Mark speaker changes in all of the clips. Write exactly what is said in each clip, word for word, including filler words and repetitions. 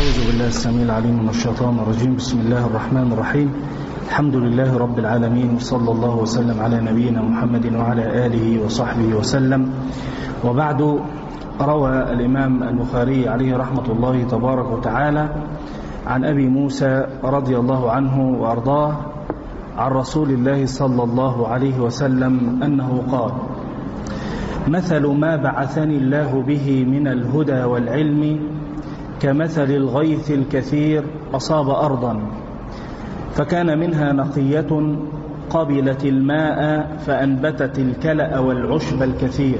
Speaker 1: أعوذ بالله السميع العليم من الشيطان الرجيم. بسم الله الرحمن الرحيم. الحمد لله رب العالمين، وصلى الله وسلم على نبينا محمد وعلى آله وصحبه وسلم. وبعد، روى الإمام البخاري عليه رحمة الله تبارك وتعالى عن أبي موسى رضي الله عنه وأرضاه عن رسول الله صلى الله عليه وسلم أنه قال: مثل ما بعثني الله به من الهدى والعلم كمثل الغيث الكثير أصاب أرضا فكان منها نقية قبلت الماء فأنبتت الكلأ والعشب الكثير،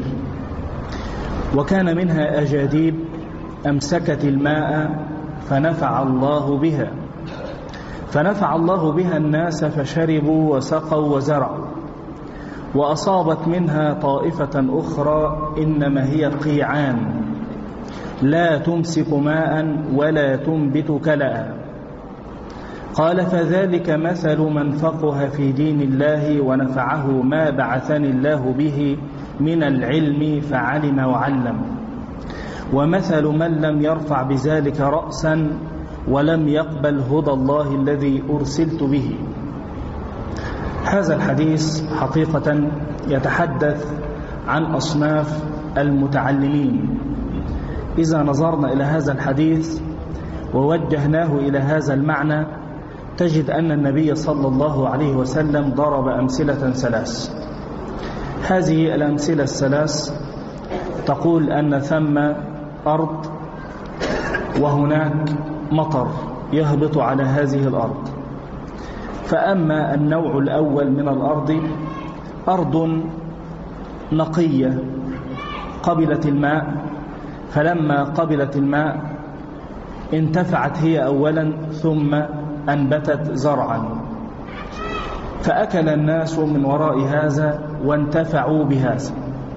Speaker 1: وكان منها أجاديب أمسكت الماء فنفع الله بها فنفع الله بها الناس فشربوا وسقوا وزرعوا. وأصابت منها طائفة أخرى إنما هي قيعان لا تمسك ماء ولا تنبت كلأ. قال: فذلك مثل من فقه في دين الله ونفعه ما بعثني الله به من العلم فعلم وعلم، ومثل من لم يرفع بذلك رأسا ولم يقبل هدى الله الذي أرسلت به. هذا الحديث حقيقة يتحدث عن أصناف المتعلمين. إذا نظرنا إلى هذا الحديث ووجهناه إلى هذا المعنى تجد أن النبي صلى الله عليه وسلم ضرب أمثلة ثلاث. هذه الأمثلة الثلاث تقول أن ثم أرض وهناك مطر يهبط على هذه الأرض. فأما النوع الأول من الأرض أرض نقية قبلت الماء، فلما قبلت الماء انتفعت هي أولا ثم أنبتت زرعا، فأكل الناس من وراء هذا وانتفعوا بهذا.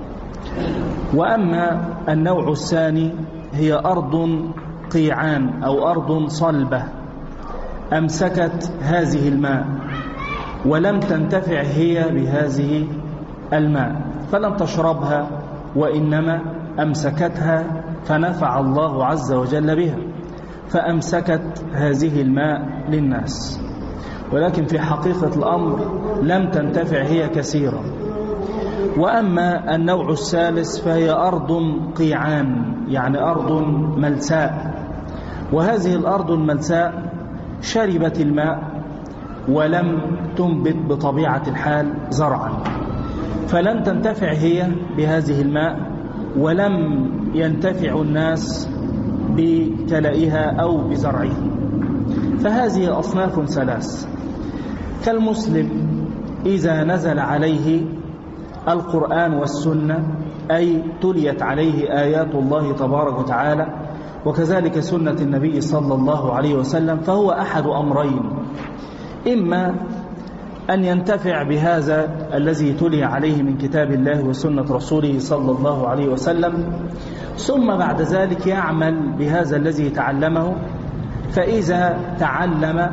Speaker 1: وأما النوع الثاني هي أرض قيعان أو أرض صلبة أمسكت هذه الماء ولم تنتفع هي بهذه الماء فلم تشربها، وإنما أمسكتها فنفع الله عز وجل بها فأمسكت هذه الماء للناس، ولكن في حقيقة الأمر لم تنتفع هي كثيرا. وأما النوع الثالث فهي أرض قيعان يعني أرض ملساء، وهذه الأرض الملساء شربت الماء ولم تنبت بطبيعة الحال زرعا، فلن تنتفع هي بهذه الماء ولم ينتفع الناس بكلائها أو بزرعها. فهذه أصناف ثلاث. كالمسلم إذا نزل عليه القرآن والسنة أي تليت عليه آيات الله تبارك وتعالى وكذلك سنة النبي صلى الله عليه وسلم، فهو أحد أمرين: إما أن ينتفع بهذا الذي تلي عليه من كتاب الله وسنة رسوله صلى الله عليه وسلم، ثم بعد ذلك يعمل بهذا الذي تعلمه. فإذا تعلم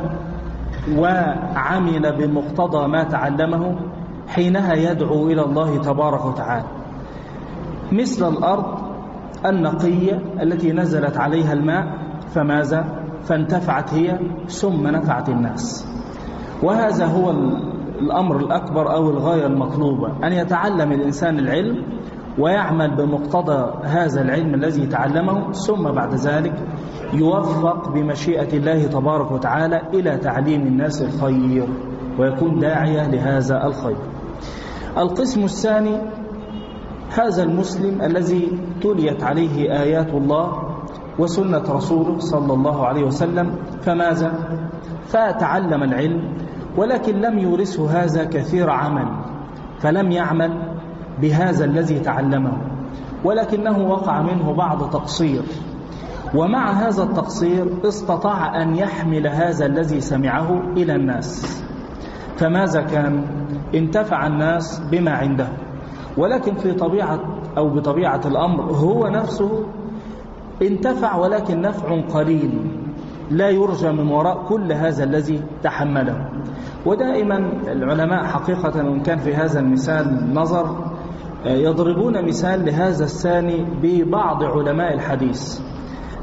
Speaker 1: وعمل بمقتضى ما تعلمه حينها يدعو إلى الله تبارك وتعالى، مثل الأرض النقية التي نزلت عليها الماء فماذا؟ فانتفعت هي ثم نفعت الناس. وهذا هو الأمر الأكبر أو الغاية المطلوبة، أن يتعلم الإنسان العلم ويعمل بمقتضى هذا العلم الذي تعلمه، ثم بعد ذلك يوفق بمشيئة الله تبارك وتعالى إلى تعليم الناس الخير ويكون داعية لهذا الخير. القسم الثاني هذا المسلم الذي تليت عليه آيات الله وسنة رسوله صلى الله عليه وسلم، فماذا؟ فتعلم العلم ولكن لم يورثه هذا كثير عمل، فلم يعمل بهذا الذي تعلمه، ولكنه وقع منه بعض تقصير، ومع هذا التقصير استطاع أن يحمل هذا الذي سمعه إلى الناس، فماذا كان؟ انتفع الناس بما عنده، ولكن في طبيعة أو بطبيعة الأمر هو نفسه انتفع ولكن نفع قليل لا يرجى من وراء كل هذا الذي تحمله. ودائما العلماء حقيقة وإن كان في هذا المثال نظر يضربون مثال لهذا الثاني ببعض علماء الحديث،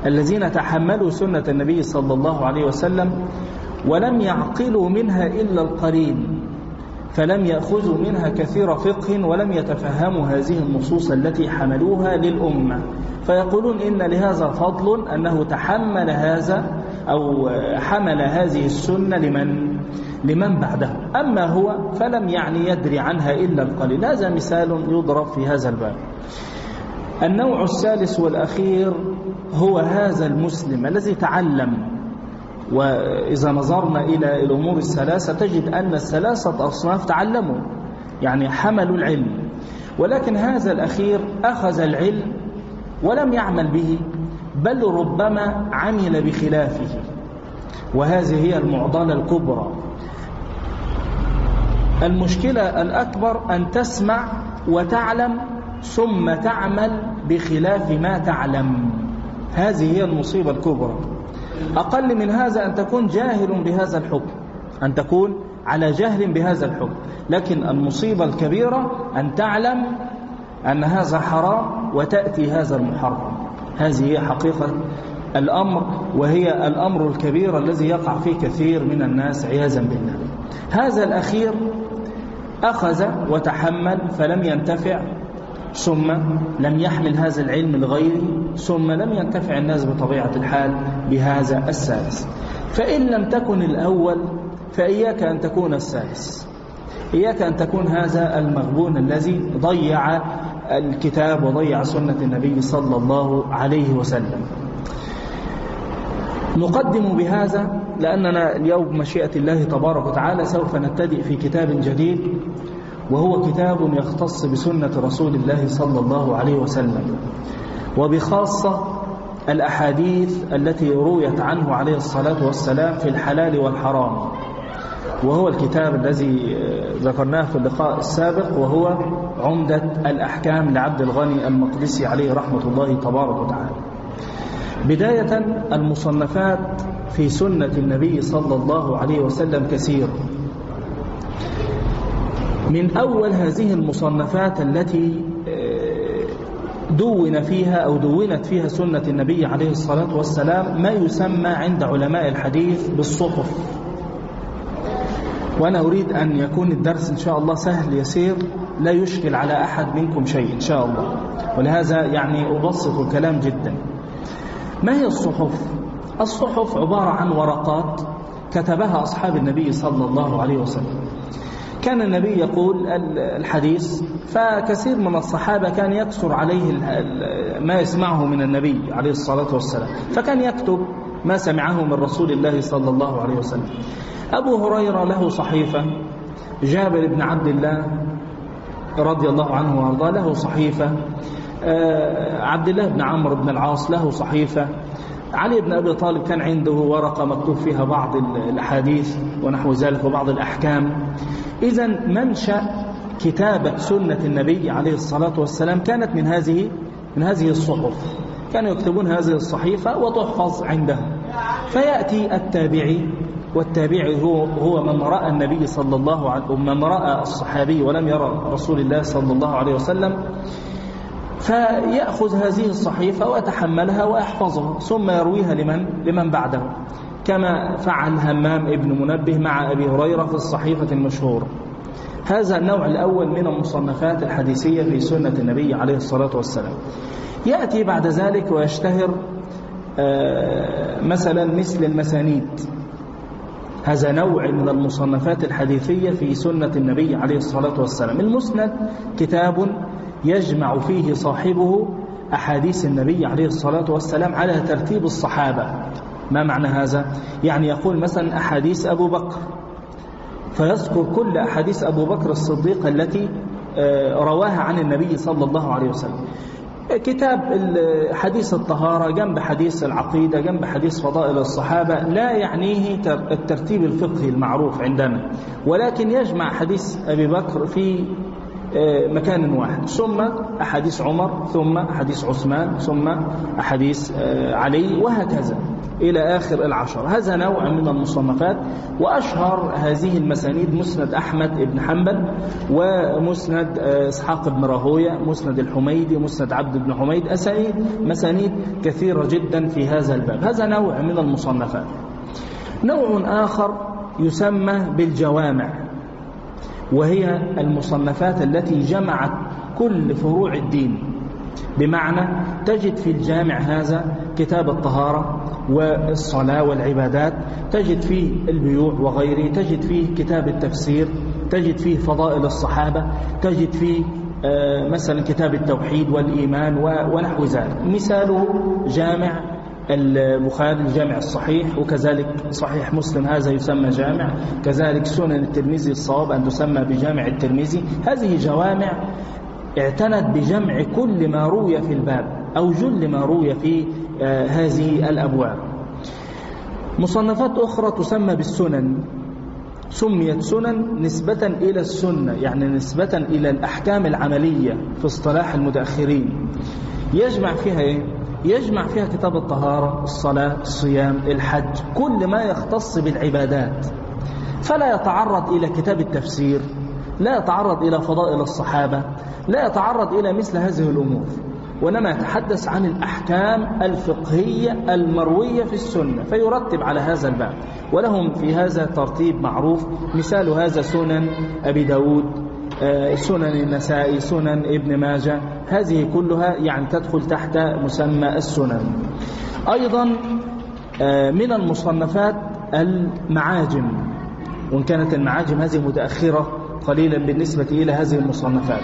Speaker 1: الذين تحملوا سنة النبي صلى الله عليه وسلم ولم يعقلوا منها إلا القليل، فلم يأخذوا منها كثير فقه ولم يتفهموا هذه النصوص التي حملوها للأمة، فيقولون إن لهذا فضل أنه تحمل هذا أو حمل هذه السنة لمن لمن بعده، أما هو فلم يعني يدري عنها إلا القليل. هذا مثال يضرب في هذا الباب. النوع الثالث والأخير هو هذا المسلم الذي تعلم، وإذا نظرنا إلى الأمور الثلاثة تجد أن الثلاثة أصناف تعلموا، يعني حملوا العلم، ولكن هذا الأخير أخذ العلم ولم يعمل به، بل ربما عمل بخلافه، وهذه هي المعضلة الكبرى. المشكلة الأكبر أن تسمع وتعلم ثم تعمل بخلاف ما تعلم، هذه هي المصيبة الكبرى. أقل من هذا أن تكون جاهل بهذا الحكم، أن تكون على جهل بهذا الحكم، لكن المصيبة الكبيرة أن تعلم أن هذا حرام وتأتي هذا المحرم. هذه هي حقيقة الأمر، وهي الأمر الكبير الذي يقع فيه كثير من الناس عياذا بالله. هذا الأخير أخذ وتحمل فلم ينتفع، ثم لم يحمل هذا العلم لغيره، ثم لم ينتفع الناس بطبيعة الحال بهذا الثالث. فإن لم تكن الأول فإياك أن تكون الثالث، إياك أن تكون هذا المغبون الذي ضيع الكتاب وضيع سنة النبي صلى الله عليه وسلم. نقدم بهذا لأننا اليوم مشيئة الله تبارك وتعالى سوف نبتدئ في كتاب جديد، وهو كتاب يختص بسنة رسول الله صلى الله عليه وسلم، وبخاصة الأحاديث التي رويت عنه عليه الصلاة والسلام في الحلال والحرام، وهو الكتاب الذي ذكرناه في اللقاء السابق، وهو عمدة الأحكام لعبد الغني المقدسي عليه رحمة الله تبارك وتعالى. بداية، المصنفات في سنة النبي صلى الله عليه وسلم كثير. من أول هذه المصنفات التي دون فيها أو دونت فيها سنة النبي عليه الصلاة والسلام ما يسمى عند علماء الحديث بالصحف، وأنا أريد أن يكون الدرس إن شاء الله سهل يسير، لا يشكل على أحد منكم شيء إن شاء الله، ولهذا يعني أبسط الكلام جدا. ما هي الصحف؟ الصحف عبارة عن ورقات كتبها أصحاب النبي صلى الله عليه وسلم. كان النبي يقول الحديث، فكثير من الصحابة كان يكثر عليه ما يسمعه من النبي عليه الصلاة والسلام، فكان يكتب ما سمعه من رسول الله صلى الله عليه وسلم. أبو هريرة له صحيفة، جابر بن عبد الله رضي الله عنه وارضاه له صحيفة، عبد الله بن عمرو بن العاص له صحيفة، علي بن أبي طالب كان عنده ورقة مكتوب فيها بعض الأحاديث ونحو ذلك وبعض الأحكام. إذن منشأ كتابة سنة النبي عليه الصلاة والسلام كانت من هذه من هذه الصحف، كانوا يكتبون هذه الصحيفة وتحفظ عندهم. فيأتي التابعي، والتابعي هو هو من رأى النبي صلى الله عليه وسلم، من رأى الصحابي ولم يرى رسول الله صلى الله عليه وسلم، فيأخذ هذه الصحيفة ويتحملها ويحفظها، ثم يرويها لمن لمن بعده، كما فعل همام ابن منبه مع أبي هريرة في الصحيفة المشهورة. هذا النوع الأول من المصنفات الحديثية في سنة النبي عليه الصلاة والسلام. يأتي بعد ذلك ويشتهر مثلا مثل المسانيد، هذا نوع من المصنفات الحديثية في سنة النبي عليه الصلاة والسلام. المسند كتاب يجمع فيه صاحبه أحاديث النبي عليه الصلاة والسلام على ترتيب الصحابة. ما معنى هذا؟ يعني يقول مثلا أحاديث أبو بكر، فيذكر كل أحاديث أبو بكر الصديق التي رواها عن النبي صلى الله عليه وسلم. كتاب حديث الطهارة جنب حديث العقيدة جنب حديث فضائل الصحابة، لا يعنيه الترتيب الفقهي المعروف عندنا، ولكن يجمع حديث أبي بكر في مكان واحد، ثم أحاديث عمر، ثم أحاديث عثمان، ثم أحاديث علي، وهكذا إلى آخر العشر. هذا نوع من المصنفات. وأشهر هذه المسانيد مسند أحمد بن حنبل، ومسند إسحاق بن راهويه، مسند الحميدي، مسند عبد بن حميد، أسانيد مسانيد كثيرة جدا في هذا الباب. هذا نوع من المصنفات. نوع آخر يسمى بالجوامع، وهي المصنفات التي جمعت كل فروع الدين، بمعنى تجد في الجامع هذا كتاب الطهارة والصلاة والعبادات، تجد فيه البيوع وغيره، تجد فيه كتاب التفسير، تجد فيه فضائل الصحابة، تجد فيه مثلا كتاب التوحيد والإيمان ونحو ذلك. مثاله جامع البخاري الجامع الصحيح، وكذلك صحيح مسلم هذا يسمى جامع، كذلك سنن الترمذي الصواب أن تسمى بجامع الترمذي. هذه جوامع اعتنت بجمع كل ما روي في الباب أو جل ما روي في آه هذه الأبواب. مصنفات أخرى تسمى بالسنن، سميت سنن نسبة إلى السنة، يعني نسبة إلى الأحكام العملية في اصطلاح المتأخرين. يجمع فيها إيه؟ يجمع فيها كتاب الطهارة، الصلاة، الصيام، الحج، كل ما يختص بالعبادات، فلا يتعرض إلى كتاب التفسير، لا يتعرض إلى فضائل الصحابة، لا يتعرض إلى مثل هذه الأمور، وإنما يتحدث عن الأحكام الفقهية المروية في السنة، فيرتب على هذا الباب. ولهم في هذا ترتيب معروف، مثال هذا سنن أبي داود، سنن النسائي، سنن ابن ماجه، هذه كلها يعني تدخل تحت مسمى السنن. أيضا من المصنفات المعاجم، وإن كانت المعاجم هذه متأخرة قليلا بالنسبة إلى هذه المصنفات.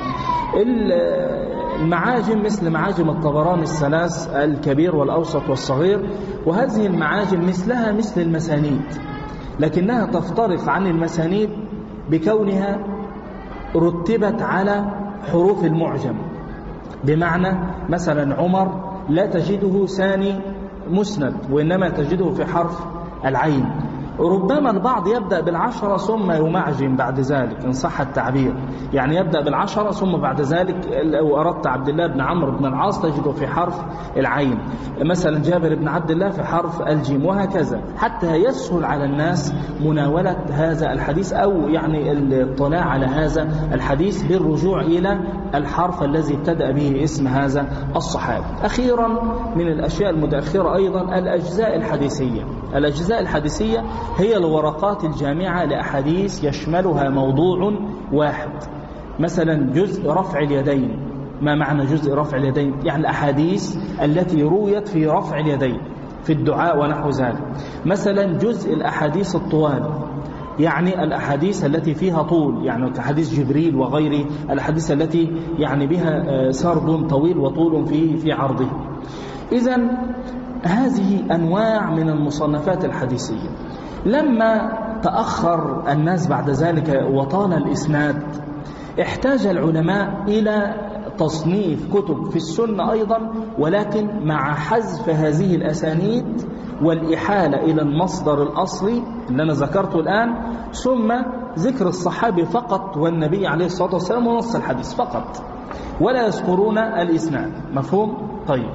Speaker 1: المعاجم مثل معاجم الطبراني الثلاث، الكبير والأوسط والصغير، وهذه المعاجم مثلها مثل المسانيد، لكنها تفترق عن المسانيد بكونها رتبت على حروف المعجم. بمعنى مثلا عمر لا تجده ثاني مسند، وإنما تجده في حرف العين. ربما البعض يبدأ بالعشرة ثم يمعجم بعد ذلك إن صح التعبير، يعني يبدأ بالعشرة ثم بعد ذلك لو أردت عبد الله بن عمرو بن العاص تجده في حرف العين، مثلا جابر بن عبد الله في حرف الجيم، وهكذا، حتى يسهل على الناس مناولة هذا الحديث أو يعني الاطلاع على هذا الحديث بالرجوع إلى الحرف الذي ابتدأ به اسم هذا الصحابي. أخيرا من الأشياء المتأخرة أيضا الأجزاء الحديثية. الأجزاء الحديثية هي الورقات الجامعة لأحاديث يشملها موضوع واحد، مثلا جزء رفع اليدين. ما معنى جزء رفع اليدين؟ يعني الأحاديث التي رويت في رفع اليدين في الدعاء ونحو ذلك. مثلا جزء الأحاديث الطوال، يعني الأحاديث التي فيها طول، يعني كحديث جبريل وغيره، الأحاديث التي يعني بها سرد طويل وطول في في عرضه. إذن هذه أنواع من المصنفات الحديثية. لما تأخر الناس بعد ذلك وطال الإسناد، احتاج العلماء إلى تصنيف كتب في السنة أيضا، ولكن مع حذف هذه الأسانيد والإحالة إلى المصدر الأصلي اللي أنا ذكرته الآن، ثم ذكر الصحابي فقط والنبي عليه الصلاة والسلام ونص الحديث فقط، ولا يذكرون الإسناد. مفهوم؟ طيب،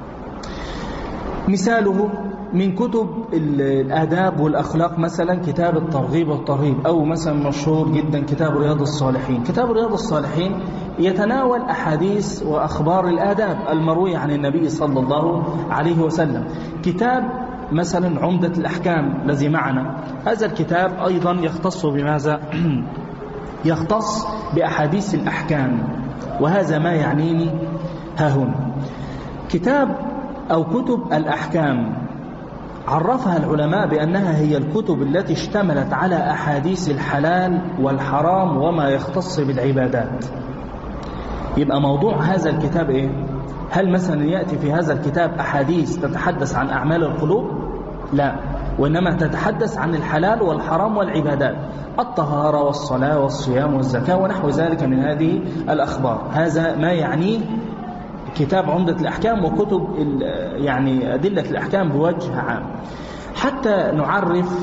Speaker 1: مثاله من كتب الآداب والأخلاق مثلا كتاب الترغيب والترهيب، أو مثلا مشهور جدا كتاب رياض الصالحين. كتاب رياض الصالحين يتناول أحاديث وأخبار الآداب المروية عن النبي صلى الله عليه وسلم. كتاب مثلا عمدة الأحكام الذي معنا، هذا الكتاب أيضا يختص بماذا؟ يختص بأحاديث الأحكام، وهذا ما يعنيني ها هنا. كتاب أو كتب الأحكام عرفها العلماء بأنها هي الكتب التي اشتملت على أحاديث الحلال والحرام وما يختص بالعبادات. يبقى موضوع هذا الكتاب إيه؟ هل مثلا يأتي في هذا الكتاب أحاديث تتحدث عن أعمال القلوب؟ لا، وإنما تتحدث عن الحلال والحرام والعبادات، الطهارة والصلاة والصيام والزكاة ونحو ذلك من هذه الأخبار. هذا ما يعنيه كتاب عمدة الأحكام وكتب يعني أدلة الأحكام بوجه عام. حتى نعرف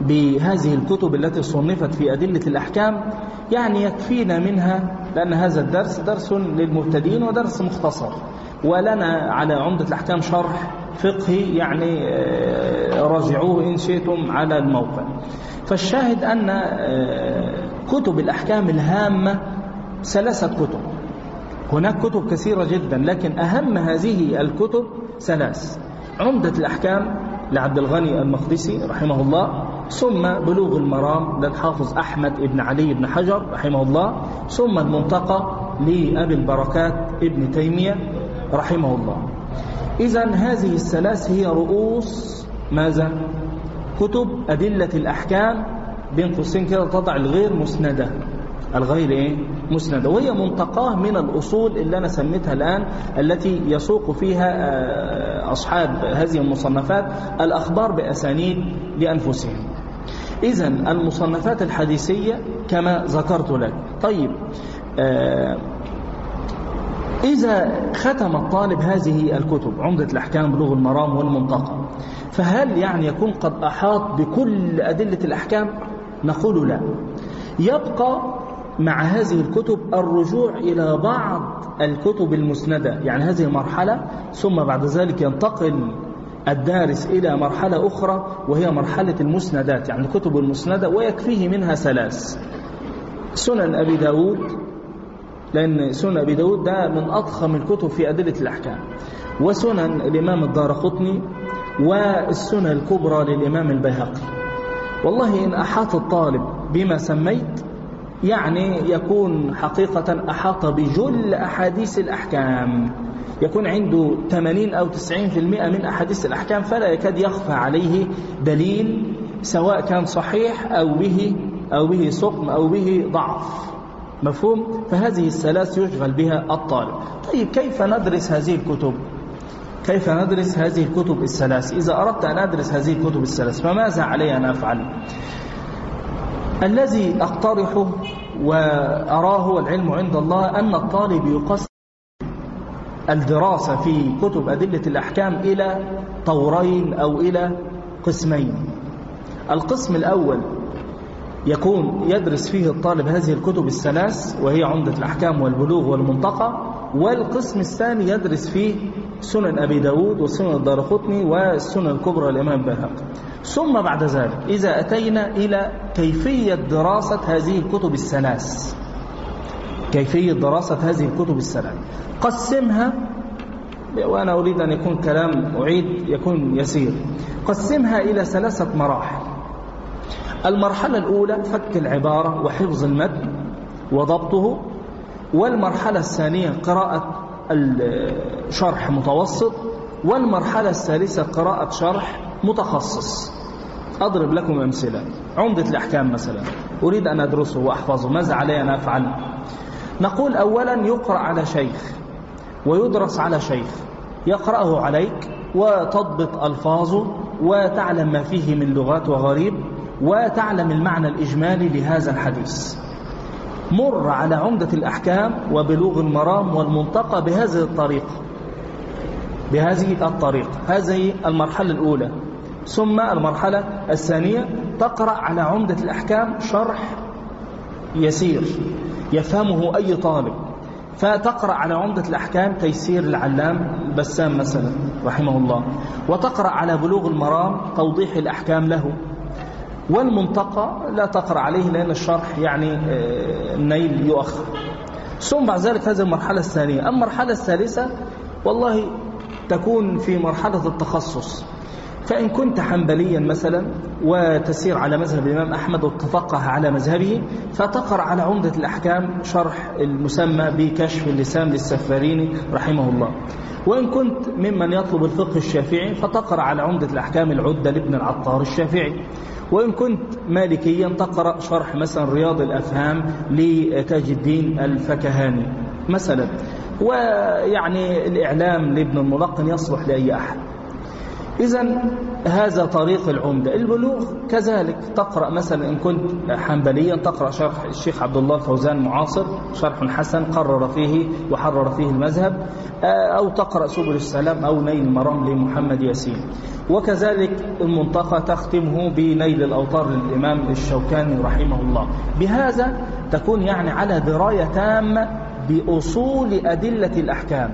Speaker 1: بهذه الكتب التي صنفت في أدلة الأحكام يعني يكفينا منها، لأن هذا الدرس درس للمبتدئين ودرس مختصر، ولنا على عمدة الأحكام شرح فقهي يعني راجعوه إن شئتم على الموقع. فالشاهد أن كتب الأحكام الهامة ثلاثة كتب. هناك كتب كثيرة جدا، لكن أهم هذه الكتب ثلاث: عمدة الأحكام لعبد الغني المقدسي رحمه الله، ثم بلوغ المرام للحافظ أحمد بن علي بن حجر رحمه الله، ثم المنتقى لأبي البركات ابن تيمية رحمه الله. إذن هذه الثلاث هي رؤوس ماذا؟ كتب أدلة الأحكام، بين قوسين كده تضع الغير مسندة، الغير إيه؟ مسندة، وهي منتقاه من الأصول اللي أنا سميتها الآن، التي يسوق فيها أصحاب هذه المصنفات الأخبار بأسانيد لأنفسهم. إذن المصنفات الحديثية كما ذكرت لك. طيب آه إذا ختم الطالب هذه الكتب عمدة الأحكام بلوغ المرام والمنتقى، فهل يعني يكون قد أحاط بكل أدلة الأحكام؟ نقول لا، يبقى مع هذه الكتب الرجوع إلى بعض الكتب المسندة، يعني هذه مرحلة، ثم بعد ذلك ينتقل الدارس إلى مرحلة أخرى وهي مرحلة المسندات، يعني الكتب المسندة، ويكفيه منها ثلاث: سنن أبي داود، لأن سنن أبي داود ده من أضخم الكتب في أدلة الأحكام، وسنن الإمام الدارقطني، والسنن الكبرى للإمام البيهقي. والله إن أحاط الطالب بما سميت يعني يكون حقيقة أحاط بجل أحاديث الأحكام، يكون عنده ثمانين أو تسعين بالمئة من أحاديث الأحكام، فلا يكاد يخفى عليه دليل سواء كان صحيح أو به أو به سقم أو به ضعف. مفهوم؟ فهذه الثلاث يشغل بها الطالب. طيب كيف ندرس هذه الكتب؟ كيف ندرس هذه الكتب الثلاث؟ إذا أردت أن أدرس هذه الكتب الثلاث فماذا علي أن أفعل؟ الذي أقترحه وأراه والعلم عند الله أن الطالب يقسم الدراسة في كتب أدلة الأحكام إلى طورين أو إلى قسمين. القسم الأول يكون يدرس فيه الطالب هذه الكتب الثلاث وهي عمدة الأحكام والبلوغ والمنتقى، والقسم الثاني يدرس فيه سنن أبي داود والسنن الدارقطني والسنن الكبرى للإمام البيهقي. ثم بعد ذلك إذا أتينا إلى كيفية دراسة هذه الكتب الثلاث، كيفية دراسة هذه الكتب الثلاث قسمها، وأنا أريد أن يكون كلام أعيد يكون يسير، قسمها إلى ثلاثة مراحل. المرحلة الأولى فك العبارة وحفظ المتن وضبطه، والمرحلة الثانية قراءة الشرح متوسط، والمرحلة الثالثة قراءة شرح متخصص. أضرب لكم أمثلة. عمدة الأحكام مثلا أريد أن أدرسه وأحفظه، ماذا علي أن أفعل؟ نقول أولا يقرأ على شيخ ويدرس على شيخ، يقرأه عليك وتضبط ألفاظه وتعلم ما فيه من لغات وغريب وتعلم المعنى الإجمالي لهذا الحديث. مر على عمدة الأحكام وبلوغ المرام والمنتقى بهذه الطريقة، بهذه الطريقة هذه المرحلة الأولى. ثم المرحلة الثانية تقرأ على عمدة الأحكام شرح يسير يفهمه أي طالب، فتقرأ على عمدة الأحكام تيسير العلام البسام مثلا رحمه الله، وتقرأ على بلوغ المرام توضيح الأحكام له، والمنتقى لا تقرأ عليه لأن الشرح يعني النيل يؤخر. ثم بعد ذلك هذه المرحلة الثانية. المرحلة الثالثة والله تكون في مرحلة التخصص، فإن كنت حنبليا مثلا وتسير على مذهب الإمام أحمد وتفقه على مذهبه فتقرأ على عمدة الأحكام شرح المسمى بكشف اللسان للسفاريني رحمه الله. وإن كنت ممن يطلب الفقه الشافعي فتقرأ على عمدة الأحكام العدة لابن العطار الشافعي. وإن كنت مالكيا تقرأ شرح مثلا رياض الأفهام لتاج الدين الفكهاني مثلا. ويعني الإعلام لابن الملقن يصلح لأي أحد. إذن هذا طريق العمدة. البلوغ كذلك تقرأ مثلا إن كنت حنبليا تقرأ شرح الشيخ عبد الله الفوزان معاصر، شرح حسن قرر فيه وحرر فيه المذهب، أو تقرأ سبل السلام أو نيل المرام لمحمد ياسين. وكذلك المنتقى تختمه بنيل الأوطار للإمام الشوكاني رحمه الله. بهذا تكون يعني على دراية تامة بأصول أدلة الأحكام.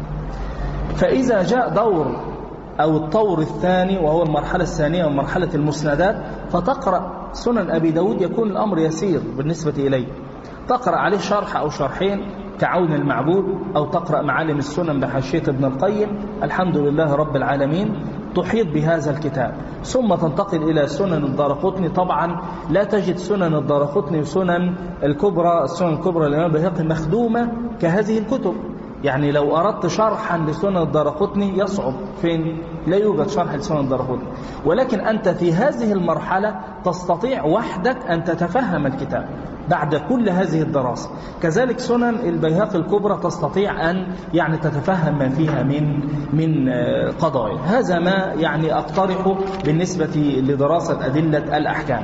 Speaker 1: فإذا جاء دور أو الطور الثاني وهو المرحلة الثانية ومرحلة المسندات، فتقرأ سنن أبي داود يكون الأمر يسير بالنسبة إليه، تقرأ عليه شرح أو شرحين كعون المعبود، أو تقرأ معالم السنن بحاشية ابن القيم، الحمد لله رب العالمين تحيط بهذا الكتاب. ثم تنتقل إلى سنن الدارقطني. طبعا لا تجد سنن الدارقطني وسنن الكبرى السنن الكبرى للإمام البيهقي مخدومة كهذه الكتب. يعني لو أردت شرحا لسنن الدارقطني يصعب، فين؟ لا يوجد شرح لسنن الدارقطني. ولكن أنت في هذه المرحلة تستطيع وحدك أن تتفهم الكتاب بعد كل هذه الدراسة. كذلك سنن البيهقي الكبرى تستطيع أن يعني تتفهم ما فيها من من قضايا. هذا ما يعني أقترحه بالنسبة لدراسة أدلة الأحكام.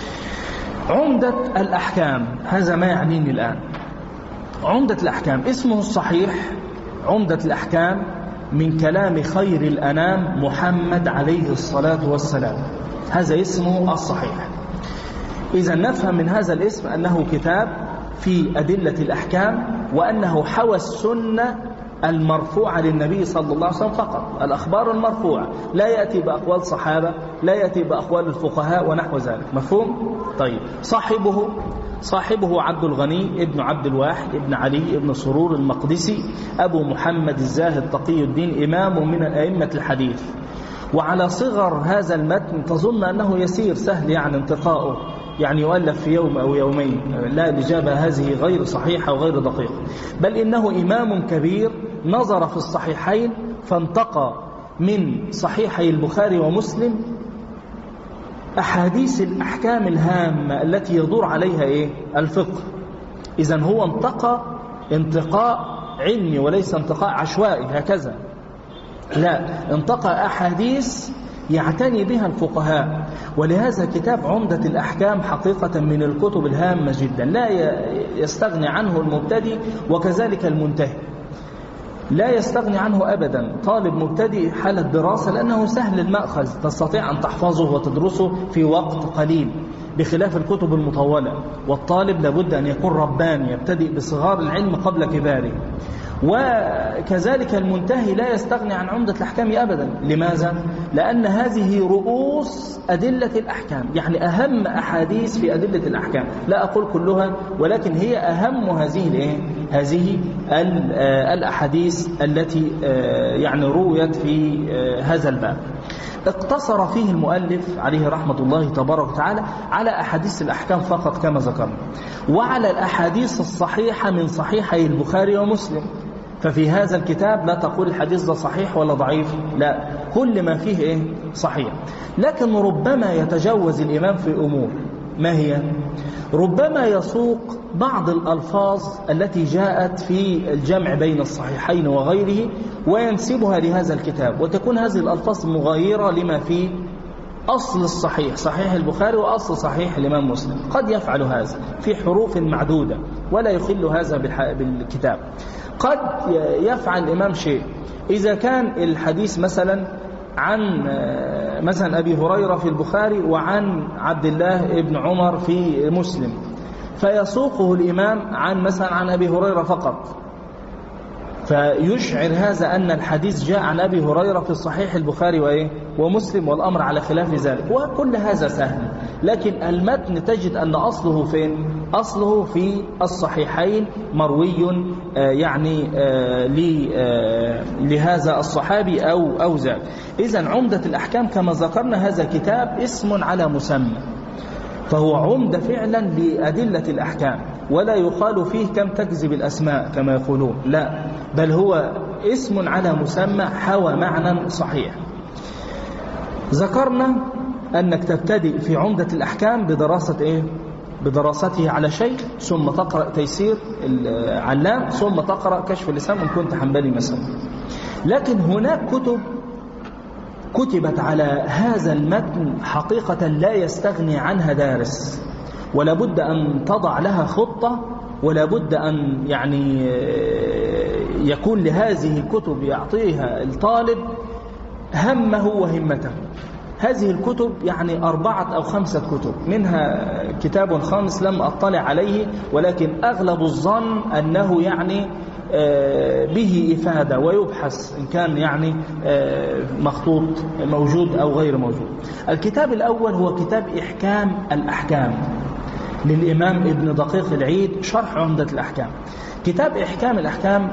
Speaker 1: عمدة الأحكام هذا ما يعنيني الآن. عمدة الأحكام اسمه الصحيح عمدة الأحكام من كلام خير الأنام محمد عليه الصلاة والسلام، هذا اسمه الصحيح. إذا نفهم من هذا الاسم أنه كتاب في أدلة الأحكام، وأنه حوى السنة المرفوعة للنبي صلى الله عليه وسلم فقط، الأخبار المرفوعة، لا يأتي بأقوال صحابة، لا يأتي بأقوال الفقهاء ونحو ذلك. مفهوم؟ طيب. صاحبه صاحبه عبد الغني ابن عبد الواحد ابن علي ابن سرور المقدسي أبو محمد الزاهد تقي الدين، إمام من أئمة الحديث. وعلى صغر هذا المتن تظن أنه يسير سهل يعني انتقاؤه، يعني يؤلف في يوم أو يومين. لا، الإجابة هذه غير صحيحة وغير دقيقة، بل إنه إمام كبير نظر في الصحيحين فانتقى من صحيحي البخاري ومسلم أحاديث الأحكام الهامة التي يدور عليها إيه؟ الفقه. إذن هو انتقى انتقاء علمي وليس انتقاء عشوائي هكذا، لا، انتقى أحاديث يعتني بها الفقهاء. ولهذا كتاب عمدة الأحكام حقيقة من الكتب الهامة جدا، لا يستغني عنه المبتدئ وكذلك المنتهي، لا يستغني عنه أبدا طالب مبتدئ حال الدراسة، لأنه سهل المأخذ، تستطيع أن تحفظه وتدرسه في وقت قليل، بخلاف الكتب المطولة. والطالب لابد أن يكون رباني، يبتدئ بصغار العلم قبل كباره. وكذلك المنتهي لا يستغني عن عمدة الأحكام أبدا. لماذا؟ لأن هذه رؤوس أدلة الأحكام، يعني أهم أحاديث في أدلة الأحكام، لا أقول كلها ولكن هي أهم هذه الإيه؟ هذه الأحاديث التي يعني رويت في هذا الباب. اقتصر فيه المؤلف عليه رحمة الله تبارك وتعالى على أحاديث الأحكام فقط كما ذكرنا، وعلى الأحاديث الصحيحة من صحيحي البخاري ومسلم. ففي هذا الكتاب لا تقول الحديث ده صحيح ولا ضعيف، لا، كل ما فيه إيه؟ صحيح. لكن ربما يتجوز الإمام في أمور، ما هي؟ ربما يسوق بعض الألفاظ التي جاءت في الجمع بين الصحيحين وغيره وينسبها لهذا الكتاب، وتكون هذه الألفاظ مغايرة لما في أصل الصحيح، صحيح البخاري وأصل صحيح الإمام مسلم. قد يفعل هذا في حروف معدودة ولا يخل هذا بالكتاب. قد يفعل الإمام شيء إذا كان الحديث مثلا عن مثلا أبي هريرة في البخاري وعن عبد الله ابن عمر في مسلم، فيسوقه الإمام عن مثلا عن أبي هريرة فقط، فيشعر هذا أن الحديث جاء عن أبي هريرة في صحيح البخاري وإيه؟ ومسلم، والأمر على خلاف ذلك. وكل هذا سهل، لكن المتن تجد أن أصله فين؟ أصله في الصحيحين، مروي يعني لهذا الصحابي أو أو ذاك. إذن عمدة الأحكام كما ذكرنا هذا كتاب اسم على مسمى، فهو عمدة فعلا لأدلة الأحكام، ولا يقال فيه كم تكذب الأسماء كما يقولون، لا، بل هو اسم على مسمى حوى معنى صحيح. ذكرنا أنك تبتدئ في عمدة الأحكام بدراسة إيه؟ بدراسته على شيء، ثم تقرأ تيسير العلام، ثم تقرأ كشف اللسان إن كنت حنبلي مثلا. لكن هناك كتب كتبت على هذا المتن حقيقة لا يستغني عنها دارس، ولا بد أن تضع لها خطة، ولا بد أن يعني يكون لهذه الكتب يعطيها الطالب همه وهمته. هذه الكتب يعني أربعة أو خمسة كتب، منها كتاب خامس لم أطلع عليه، ولكن أغلب الظن أنه يعني به إفادة ويبحث إن كان يعني مخطوط موجود أو غير موجود. الكتاب الأول هو كتاب إحكام الأحكام للإمام ابن دقيق العيد، شرح عمدة الأحكام. كتاب إحكام الأحكام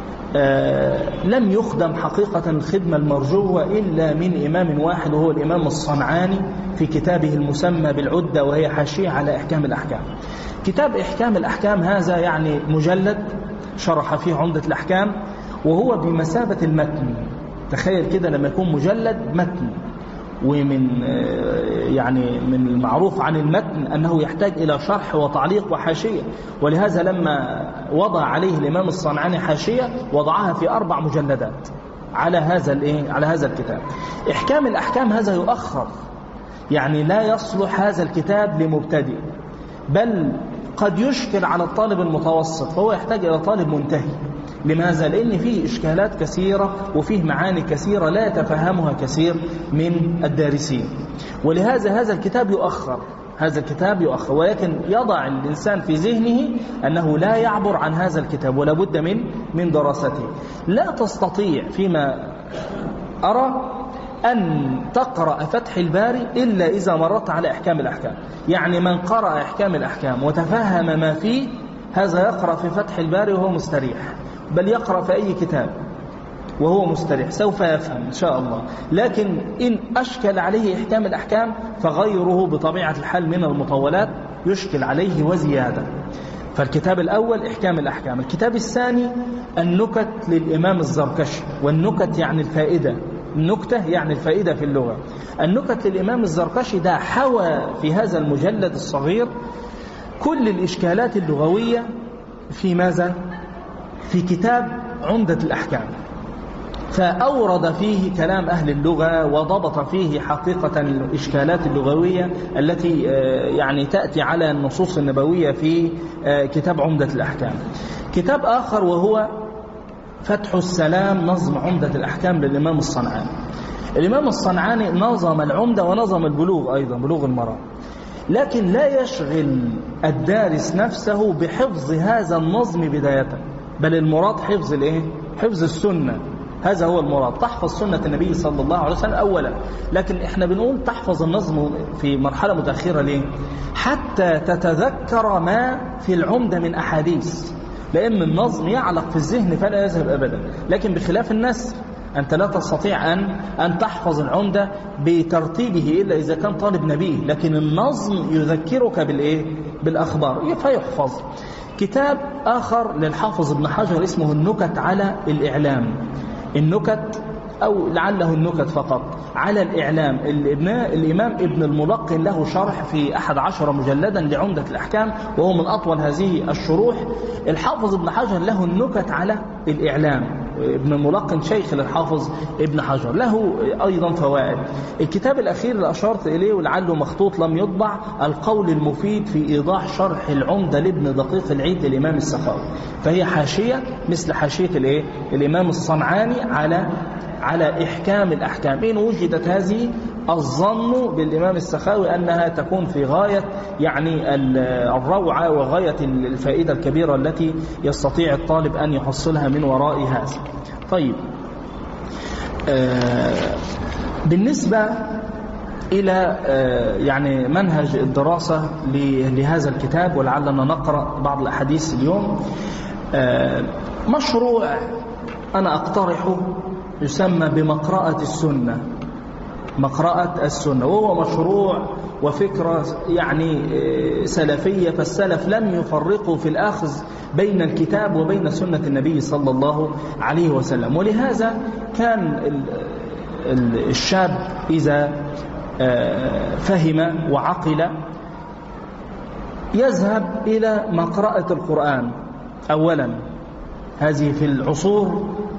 Speaker 1: آه لم يخدم حقيقة الخدمة المرجوة إلا من إمام واحد، وهو الإمام الصنعاني في كتابه المسمى بالعدة، وهي حاشية على إحكام الأحكام. كتاب إحكام الأحكام هذا يعني مجلد شرح فيه عمدة الأحكام، وهو بمثابة المتن. تخيل كده لما يكون مجلد متن، ومن يعني من المعروف عن المتن أنه يحتاج إلى شرح وتعليق وحاشية، ولهذا لما وضع عليه الإمام الصنعاني حاشية وضعها في أربع مجلدات على هذا الإيه على هذا الكتاب. إحكام الأحكام هذا يؤخر، يعني لا يصلح هذا الكتاب لمبتدئ، بل قد يشكل على الطالب المتوسط، فهو يحتاج إلى طالب منتهي. لماذا؟ لأن فيه إشكالات كثيرة وفيه معاني كثيرة لا يتفهمها كثير من الدارسين، ولهذا هذا الكتاب يؤخر هذا الكتاب يؤخر ولكن يضع الإنسان في ذهنه أنه لا يعبر عن هذا الكتاب، ولا بد من من دراسته. لا تستطيع فيما أرى أن تقرأ فتح الباري إلا إذا مرت على إحكام الأحكام. يعني من قرأ إحكام الأحكام وتفهم ما فيه، هذا يقرأ في فتح الباري وهو مستريح، بل يقرأ في أي كتاب وهو مستريح سوف يفهم إن شاء الله. لكن إن أشكل عليه إحكام الأحكام فغيره بطبيعة الحال من المطولات يشكل عليه وزيادة. فالكتاب الأول إحكام الأحكام. الكتاب الثاني النكت للإمام الزركشي، والنكت يعني الفائدة، النكتة يعني الفائدة في اللغة. النكت للإمام الزركشي ده حوى في هذا المجلد الصغير كل الإشكالات اللغوية في ماذا؟ في كتاب عمدة الأحكام، فأورد فيه كلام أهل اللغة، وضبط فيه حقيقة الإشكالات اللغوية التي يعني تأتي على النصوص النبوية في كتاب عمدة الأحكام. كتاب آخر وهو فتح السلام نظم عمدة الأحكام للإمام الصنعاني. الإمام الصنعاني نظم العمدة ونظم البلوغ أيضا، بلوغ المرام، لكن لا يشغل الدارس نفسه بحفظ هذا النظم بداية، بل المراد حفظ الايه؟ حفظ السنة. هذا هو المراد، تحفظ سنة النبي صلى الله عليه وسلم أولا. لكن احنا بنقول تحفظ النظم في مرحلة متأخرة ليه؟ حتى تتذكر ما في العمدة من أحاديث، لأن النظم يعلق في الذهن فلا يذهب أبدا. لكن بخلاف النسر، أنت لا تستطيع أن أن تحفظ العمدة بترتيبه إلا إذا كان طالب نبيه، لكن النظم يذكرك بالإيه؟ بالأخبار فيحفظ. كتاب آخر للحافظ ابن حجر اسمه النكت على الإعلام، النكت أو لعله النكت فقط على الإعلام. الإمام ابن الملقن له شرح في أحد عشر مجلدا لعمدة الأحكام، وهو من أطول هذه الشروح. الحافظ ابن حجر له النكت على الإعلام. ابن الملقن شيخ للحافظ ابن حجر، له أيضا فوائد. الكتاب الأخير اللي أشرت إليه ولعله مخطوط لم يطبع، القول المفيد في إيضاح شرح العمدة لابن دقيق العيد للإمام السخاوي، فهي حاشية مثل حاشية الإيه؟ الإمام الصنعاني على على إحكام الأحكام. إن وجدت هذه الظن بالإمام السخاوي أنها تكون في غاية يعني الروعة وغاية الفائدة الكبيرة التي يستطيع الطالب أن يحصلها من وراء هذا. طيب، آه بالنسبة إلى آه يعني منهج الدراسة لهذا الكتاب، ولعلنا نقرأ بعض الأحاديث اليوم. آه مشروع أنا أقترحه يسمى بمقرأة السنة، مقرأة السنة، وهو مشروع وفكرة يعني سلفية. فالسلف لم يفرقوا في الأخذ بين الكتاب وبين سنة النبي صلى الله عليه وسلم. ولهذا كان الشاب إذا فهم وعقل يذهب إلى مقرأة القرآن أولا، هذه في العصور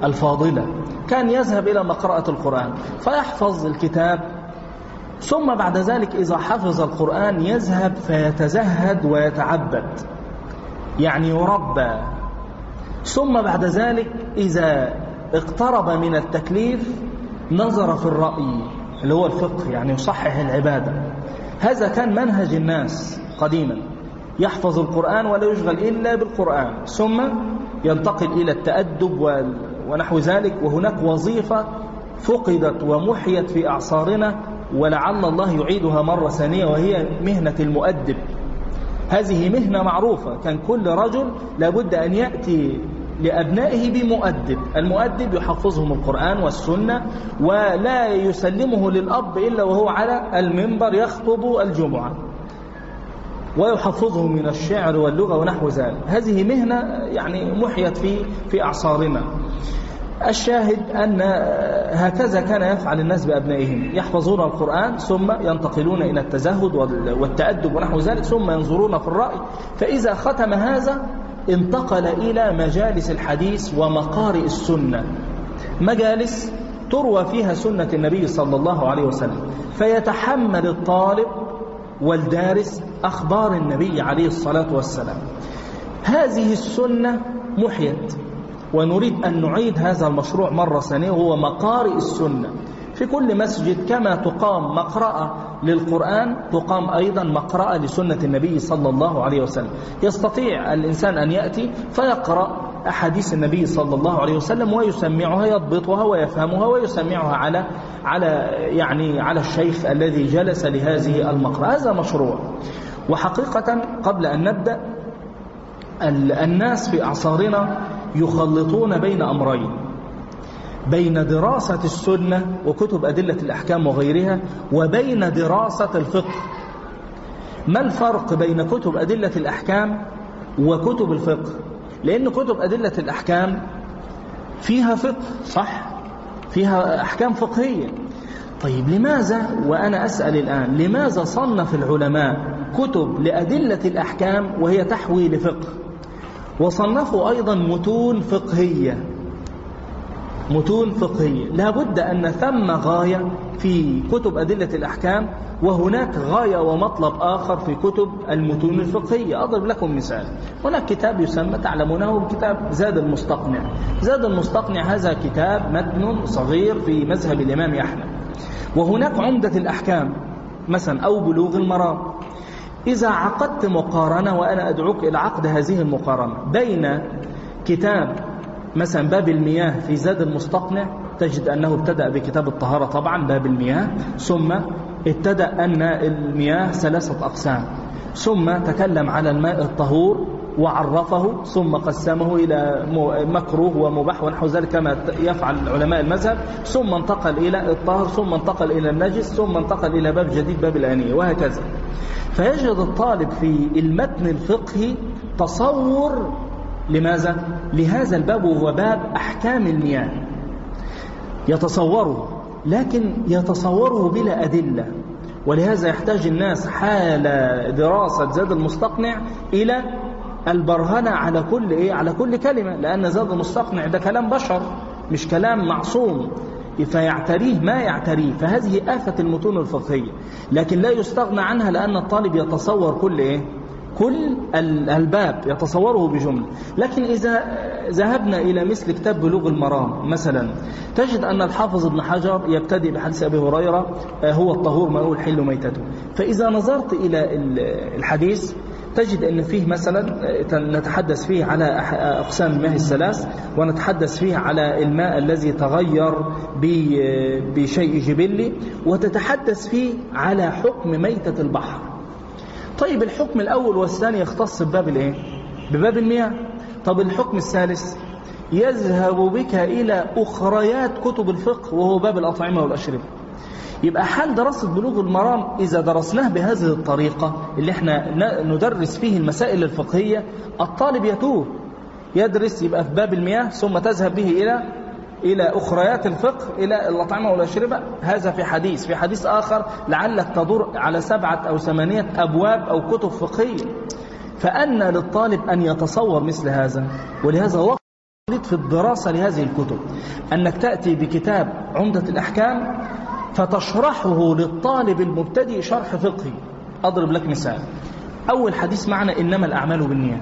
Speaker 1: الفاضلة كان يذهب إلى مقرأة القرآن فيحفظ الكتاب، ثم بعد ذلك إذا حفظ القرآن يذهب فيتزهد ويتعبد، يعني يربى. ثم بعد ذلك إذا اقترب من التكليف نظر في الرأي اللي هو الفقه، يعني يصحح العبادة. هذا كان منهج الناس قديما، يحفظ القرآن ولا يشغل إلا بالقرآن، ثم ينتقل إلى التأدب ونحو ذلك. وهناك وظيفة فقدت ومحيت في أعصارنا ولعل الله يعيدها مرة ثانية، وهي مهنة المؤدب. هذه مهنة معروفة، كان كل رجل لابد أن يأتي لأبنائه بمؤدب. المؤدب يحفظهم القرآن والسنة ولا يسلمه للأب إلا وهو على المنبر يخطب الجمعة، ويحفظه من الشعر واللغة ونحو ذلك. هذه مهنة يعني محيت في في أعصارنا. الشاهد أن هكذا كان يفعل الناس بأبنائهم، يحفظون القرآن ثم ينتقلون إلى التزهد والتأدب ونحو ذلك، ثم ينظرون في الرأي. فإذا ختم هذا انتقل إلى مجالس الحديث ومقارئ السنة، مجالس تروى فيها سنة النبي صلى الله عليه وسلم، فيتحمل الطالب والدارس أخبار النبي عليه الصلاة والسلام. هذه السنة محيت، ونريد أن نعيد هذا المشروع مرة ثانية، وهو مقارئ السنة. في كل مسجد كما تقام مقرأة للقرآن تقام أيضا مقرأة لسنة النبي صلى الله عليه وسلم. يستطيع الإنسان أن يأتي فيقرأ أحاديث النبي صلى الله عليه وسلم ويسمعها، يضبطها ويفهمها ويسمعها على على يعني على الشيخ الذي جلس لهذه المقرأة. هذا مشروع. وحقيقة قبل أن نبدأ، الناس في أعصارنا يخلطون بين أمرين، بين دراسة السنة وكتب أدلة الأحكام وغيرها، وبين دراسة الفقه. ما الفرق بين كتب أدلة الأحكام وكتب الفقه؟ لأن كتب أدلة الأحكام فيها فقه، صح؟ فيها أحكام فقهية. طيب لماذا، وأنا أسأل الآن، لماذا صنف العلماء كتب لأدلة الأحكام وهي تحوي لفقه، وصنفوا أيضا متون فقهية؟ متون فقهية لابد أن ثم غاية في كتب أدلة الأحكام، وهناك غاية ومطلب آخر في كتب المتون الفقهية. أضرب لكم مثال. هناك كتاب يسمى، تعلمونه، بكتاب زاد المستقنع. زاد المستقنع هذا كتاب متن صغير في مذهب الإمام أحمد. وهناك عمدة الأحكام مثلا، أو بلوغ المرام. إذا عقدت مقارنة، وأنا أدعوك إلى عقد هذه المقارنة بين كتاب مثلا باب المياه في زاد المستقنع، تجد أنه ابتدأ بكتاب الطهارة طبعا، باب المياه، ثم ابتدأ أن المياه ثلاثة أقسام، ثم تكلم على الماء الطهور وعرفه، ثم قسمه إلى مكروه ومباح ونحو ذلك كما يفعل علماء المذهب، ثم انتقل إلى الطهر، ثم انتقل إلى النجس، ثم انتقل إلى باب جديد، باب الآنية، وهكذا. فيجد الطالب في المتن الفقهي تصور لماذا؟ لهذا الباب، وهو باب أحكام المياه، يتصوره، لكن يتصوره بلا أدلة. ولهذا يحتاج الناس حال دراسة زاد المستقنع إلى البرهنة على كل إيه؟ على كل كلمة، لأن زاد المستقنع ده كلام بشر مش كلام معصوم، فيعتريه ما يعتريه. فهذه آفة المتون الفقهية، لكن لا يستغنى عنها، لأن الطالب يتصور كل إيه؟ كل الباب يتصوره بجملة. لكن إذا ذهبنا إلى مثل كتاب بلوغ المرام مثلا، تجد أن الحافظ ابن حجر يبتدئ بحديث أبي هريرة هو الطهور ماء الحل ميتته. فإذا نظرت إلى الحديث تجد أن فيه مثلا نتحدث فيه على أقسام الماء الثلاث، ونتحدث فيه على الماء الذي تغير بشيء جبلي، وتتحدث فيه على حكم ميتة البحر. طيب الحكم الأول والثاني يختص بباب الإيه؟ بباب المياه. طب الحكم الثالث يذهب بك إلى أخريات كتب الفقه، وهو باب الأطعمة والأشربة. يبقى حال دراسة بلوغ المرام إذا درسناه بهذه الطريقة اللي احنا ندرس فيه المسائل الفقهية، الطالب يتوه، يدرس يبقى في باب المياه، ثم تذهب به إلى إلى أخريات الفقه، إلى الأطعمة والأشربة. هذا في حديث في حديث آخر لعلك تدور على سبعة أو ثمانية أبواب أو كتب فقهية. فأن للطالب أن يتصور مثل هذا؟ ولهذا وقت في الدراسة لهذه الكتب أنك تأتي بكتاب عمدة الأحكام فتشرحه للطالب المبتدئ شرح فقهي. أضرب لك مثال. أول حديث معنا إنما الأعمال بالنيات.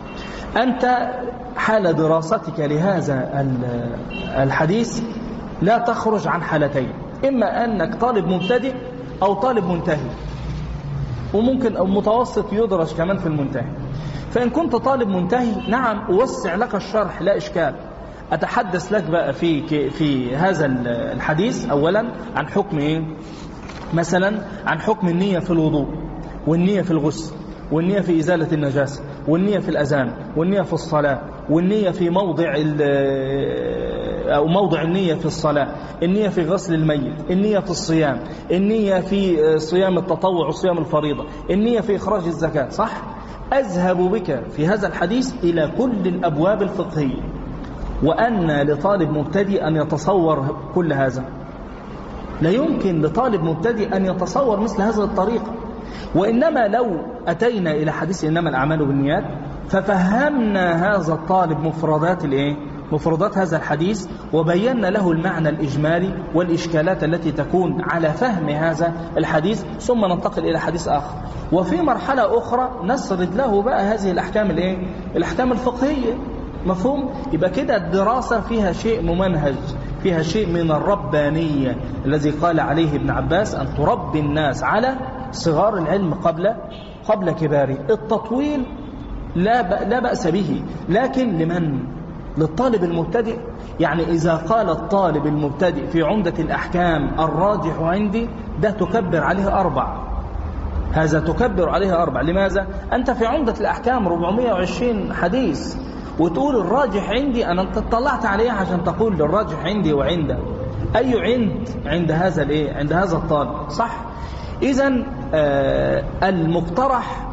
Speaker 1: أنت حال دراستك لهذا الحديث لا تخرج عن حالتين، إما أنك طالب مبتدئ أو طالب منتهي، وممكن أو متوسط يدرج كمان في المنتهي. فإن كنت طالب منتهي نعم أوسع لك الشرح لا إشكال. أتحدث لك بقى في في هذا الحديث أولا عن حكم إيه؟ مثلا عن حكم النية في الوضوء، والنية في الغسل، والنية في إزالة النجاسة، والنية في الأذان، والنية في الصلاة، والنية في موضع أو موضع النية في الصلاة، النية في غسل الميت، النية في الصيام، النية في صيام التطوع وصيام الفريضة، النية في إخراج الزكاة. صح؟ أذهب بك في هذا الحديث إلى كل الأبواب الفقهية. وأن لطالب مبتدئ أن يتصور كل هذا؟ لا يمكن لطالب مبتدئ أن يتصور مثل هذه الطريقة. وإنما لو أتينا إلى حديث إنما الأعمال بالنيات ففهمنا هذا الطالب مفردات الإيه؟ مفردات هذا الحديث، وبينا له المعنى الإجمالي والإشكالات التي تكون على فهم هذا الحديث، ثم ننتقل إلى حديث آخر. وفي مرحلة أخرى نسرد له بقى هذه الأحكام الإيه؟ الأحكام الفقهية. مفهوم؟ يبقى كده الدراسة فيها شيء ممنهج، فيها شيء من الربانية الذي قال عليه ابن عباس أن تربي الناس على صغار العلم قبل قبل كباره. التطويل لا لا بأس به، لكن لمن؟ للطالب المبتدئ. يعني إذا قال الطالب المبتدئ في عمدة الأحكام الراجح عندي، ده تكبر عليه أربع، هذا تكبر عليه أربع. لماذا؟ أنت في عمدة الأحكام أربعمائة وعشرين حديث وتقول الراجح عندي. أنا طلعت عليه عشان تقول الراجح عندي وعنده. أي عند عند هذا الإيه؟ عند هذا الطالب. صح؟ إذن آه المقترح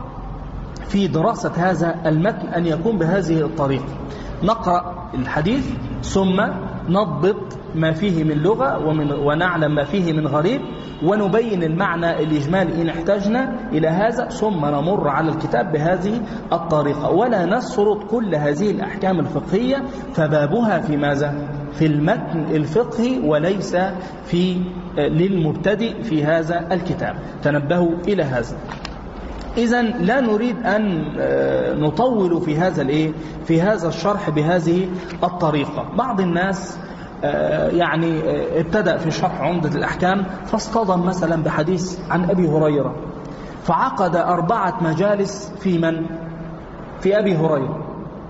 Speaker 1: في دراسة هذا المتن أن يكون بهذه الطريقة: نقرأ الحديث ثم نضبط ما فيه من لغة ومن ونعلم ما فيه من غريب، ونبين المعنى الإجمالي إن احتاجنا إلى هذا، ثم نمر على الكتاب بهذه الطريقة، ولا نسرد كل هذه الأحكام الفقهية، فبابها في ماذا؟ في المتن الفقهي وليس في للمبتدئ في هذا الكتاب. تنبهوا إلى هذا. إذن لا نريد أن نطول في هذا الإيه؟ في هذا الشرح بهذه الطريقة. بعض الناس يعني ابتدأ في شرح عمدة الأحكام فاصطدم مثلا بحديث عن أبي هريرة، فعقد أربعة مجالس في من؟ في أبي هريرة،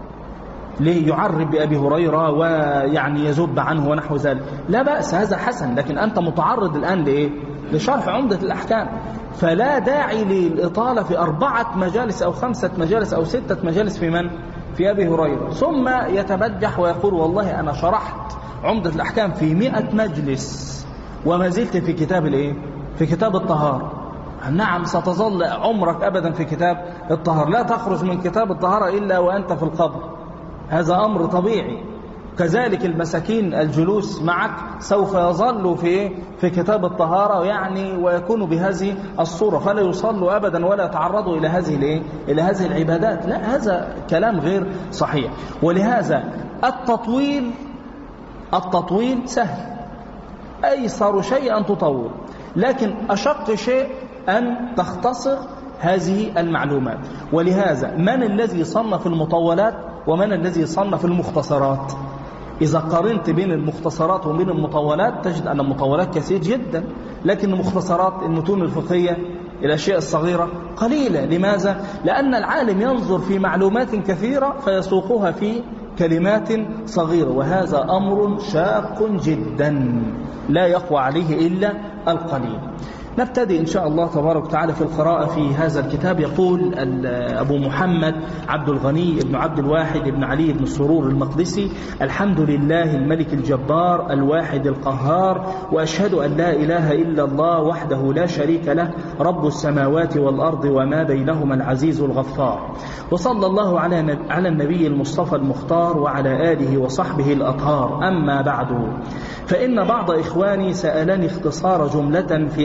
Speaker 1: ليعرب بأبي هريرة ويعني يذب عنه ونحو ذلك. لا بأس، هذا حسن، لكن أنت متعرض الآن لإيه؟ لشرح عمدة الأحكام، فلا داعي للإطالة في أربعة مجالس أو خمسة مجالس أو ستة مجالس في من؟ في أبي هريرة، ثم يتبجح ويقول والله أنا شرحت عمدة الأحكام في مئة مجلس وما زلت في كتاب الإيه؟ في كتاب الطهارة. نعم، ستظل عمرك أبدا في كتاب الطهارة، لا تخرج من كتاب الطهارة إلا وأنت في القبر، هذا أمر طبيعي. كذلك المساكين الجلوس معك سوف يظل في في كتاب الطهارة يعني، ويكون بهذه الصورة، فلا يصلوا أبدا ولا يتعرضوا إلى هذه إلى هذه العبادات. لا، هذا كلام غير صحيح. ولهذا التطويل التطويل سهل، أيسر شيء أن تطول، لكن أشق شيء أن تختصر هذه المعلومات. ولهذا من الذي صنف المطولات ومن الذي صنف المختصرات؟ إذا قارنت بين المختصرات وبين المطولات تجد أن المطولات كثير جدا، لكن المختصرات المتون الفقهية الأشياء الصغيرة قليلة. لماذا؟ لأن العالم ينظر في معلومات كثيرة فيسوقها في كلمات صغيرة، وهذا أمر شاق جدا لا يقوى عليه إلا القليل. نبتدي إن شاء الله تبارك وتعالى في القراءة في هذا الكتاب. يقول أبو محمد عبد الغني بن عبد الواحد بن علي بن السرور المقدسي: الحمد لله الملك الجبار الواحد القهار، وأشهد أن لا إله إلا الله وحده لا شريك له، رب السماوات والأرض وما بينهما العزيز الغفار. وصلى الله على على النبي المصطفى المختار وعلى آله وصحبه الأطهار. أما بعد، فإن بعض إخواني سألني اختصار جملة في أحاديث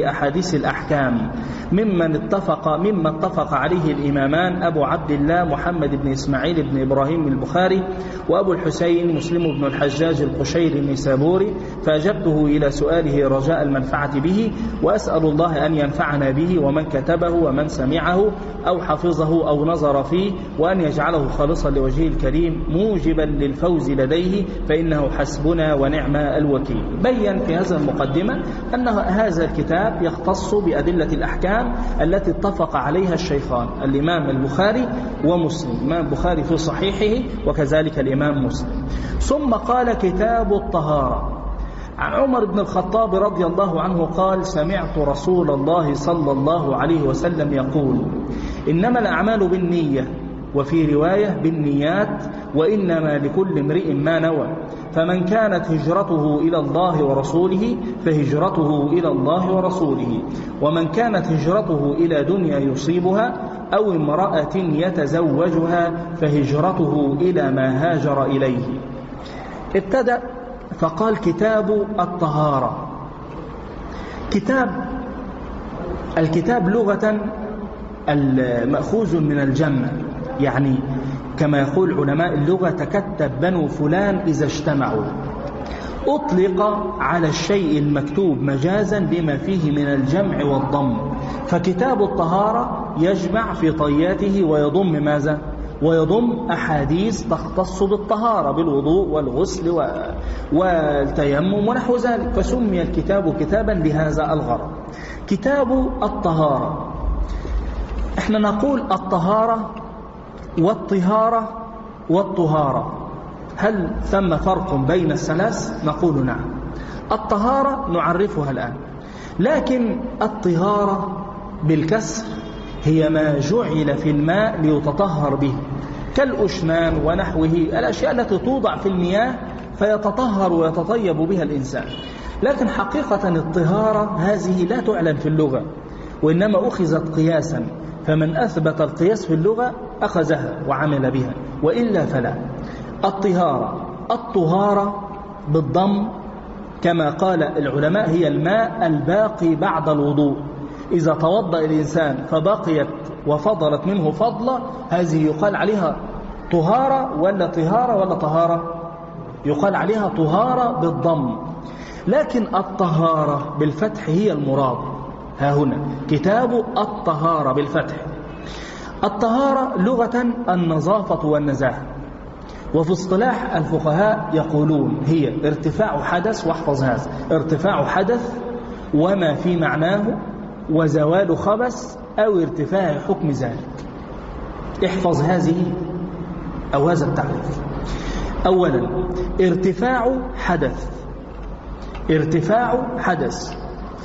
Speaker 1: أحاديث الأحكام ممن اتفق مما اتفق عليه الإمامان أبو عبد الله محمد بن إسماعيل بن إبراهيم البخاري وأبو الحسين مسلم بن الحجاج القشيري النيسابوري، فأجبته إلى سؤاله رجاء المنفعة به، وأسأل الله أن ينفعنا به ومن كتبه ومن سمعه أو حفظه أو نظر فيه، وأن يجعله خالصا لوجهه الكريم موجبا للفوز لديه، فإنه حسبنا ونعم الوكيل. بين في هذا المقدمة أن هذا الكتاب يختص بأدلة الأحكام التي اتفق عليها الشيخان الإمام البخاري ومسلم، الإمام البخاري في صحيحه وكذلك الإمام مسلم. ثم قال كتاب الطهارة. عن عمر بن الخطاب رضي الله عنه قال: سمعت رسول الله صلى الله عليه وسلم يقول: إنما الأعمال بالنية، وفي رواية بالنيات، وإنما لكل امرئ ما نوى، فمن كانت هجرته إلى الله ورسوله فهجرته إلى الله ورسوله، ومن كانت هجرته إلى دنيا يصيبها أو امرأة يتزوجها فهجرته إلى ما هاجر إليه. ابتدأ فقال: كتاب الطهارة. كتاب، الكتاب لغة المأخوذ من الجمع، يعني كما يقول علماء اللغة: تكتب بنو فلان إذا اجتمعوا. أطلق على الشيء المكتوب مجازا بما فيه من الجمع والضم، فكتاب الطهارة يجمع في طياته ويضم ماذا؟ ويضم أحاديث تختص بالطهارة، بالوضوء والغسل والتيمم ونحو ذلك، فسمي الكتاب كتابا لهذا الغرض. كتاب الطهارة، احنا نقول الطهارة والطهارة والطهارة، هل ثم فرق بين الثلاث؟ نقول نعم. الطهارة نعرفها الآن، لكن الطهارة بالكسر هي ما جعل في الماء ليتطهر به، كالأشنان ونحوه، الأشياء التي توضع في المياه فيتطهر ويتطيب بها الإنسان. لكن حقيقة الطهارة هذه لا تعلن في اللغة، وإنما أخذت قياسا، فمن أثبت القياس في اللغة أخذها وعمل بها، وإلا فلا. الطهارة، الطهارة بالضم كما قال العلماء هي الماء الباقي بعد الوضوء. إذا توضأ الإنسان فبقيت وفضلت منه فضلة، هذه يقال عليها طهارة ولا طهارة ولا طهارة؟ يقال عليها طهارة بالضم. لكن الطهارة بالفتح هي المراد ها هنا، كتاب الطهارة بالفتح. الطهارة لغة النظافة والنزاهة، وفي اصطلاح الفقهاء يقولون هي ارتفاع حدث، واحفظ هذا، ارتفاع حدث وما في معناه، وزوال خبث، أو ارتفاع حكم ذلك. احفظ هذه أو هذا التعريف. أولا، ارتفاع حدث، ارتفاع حدث.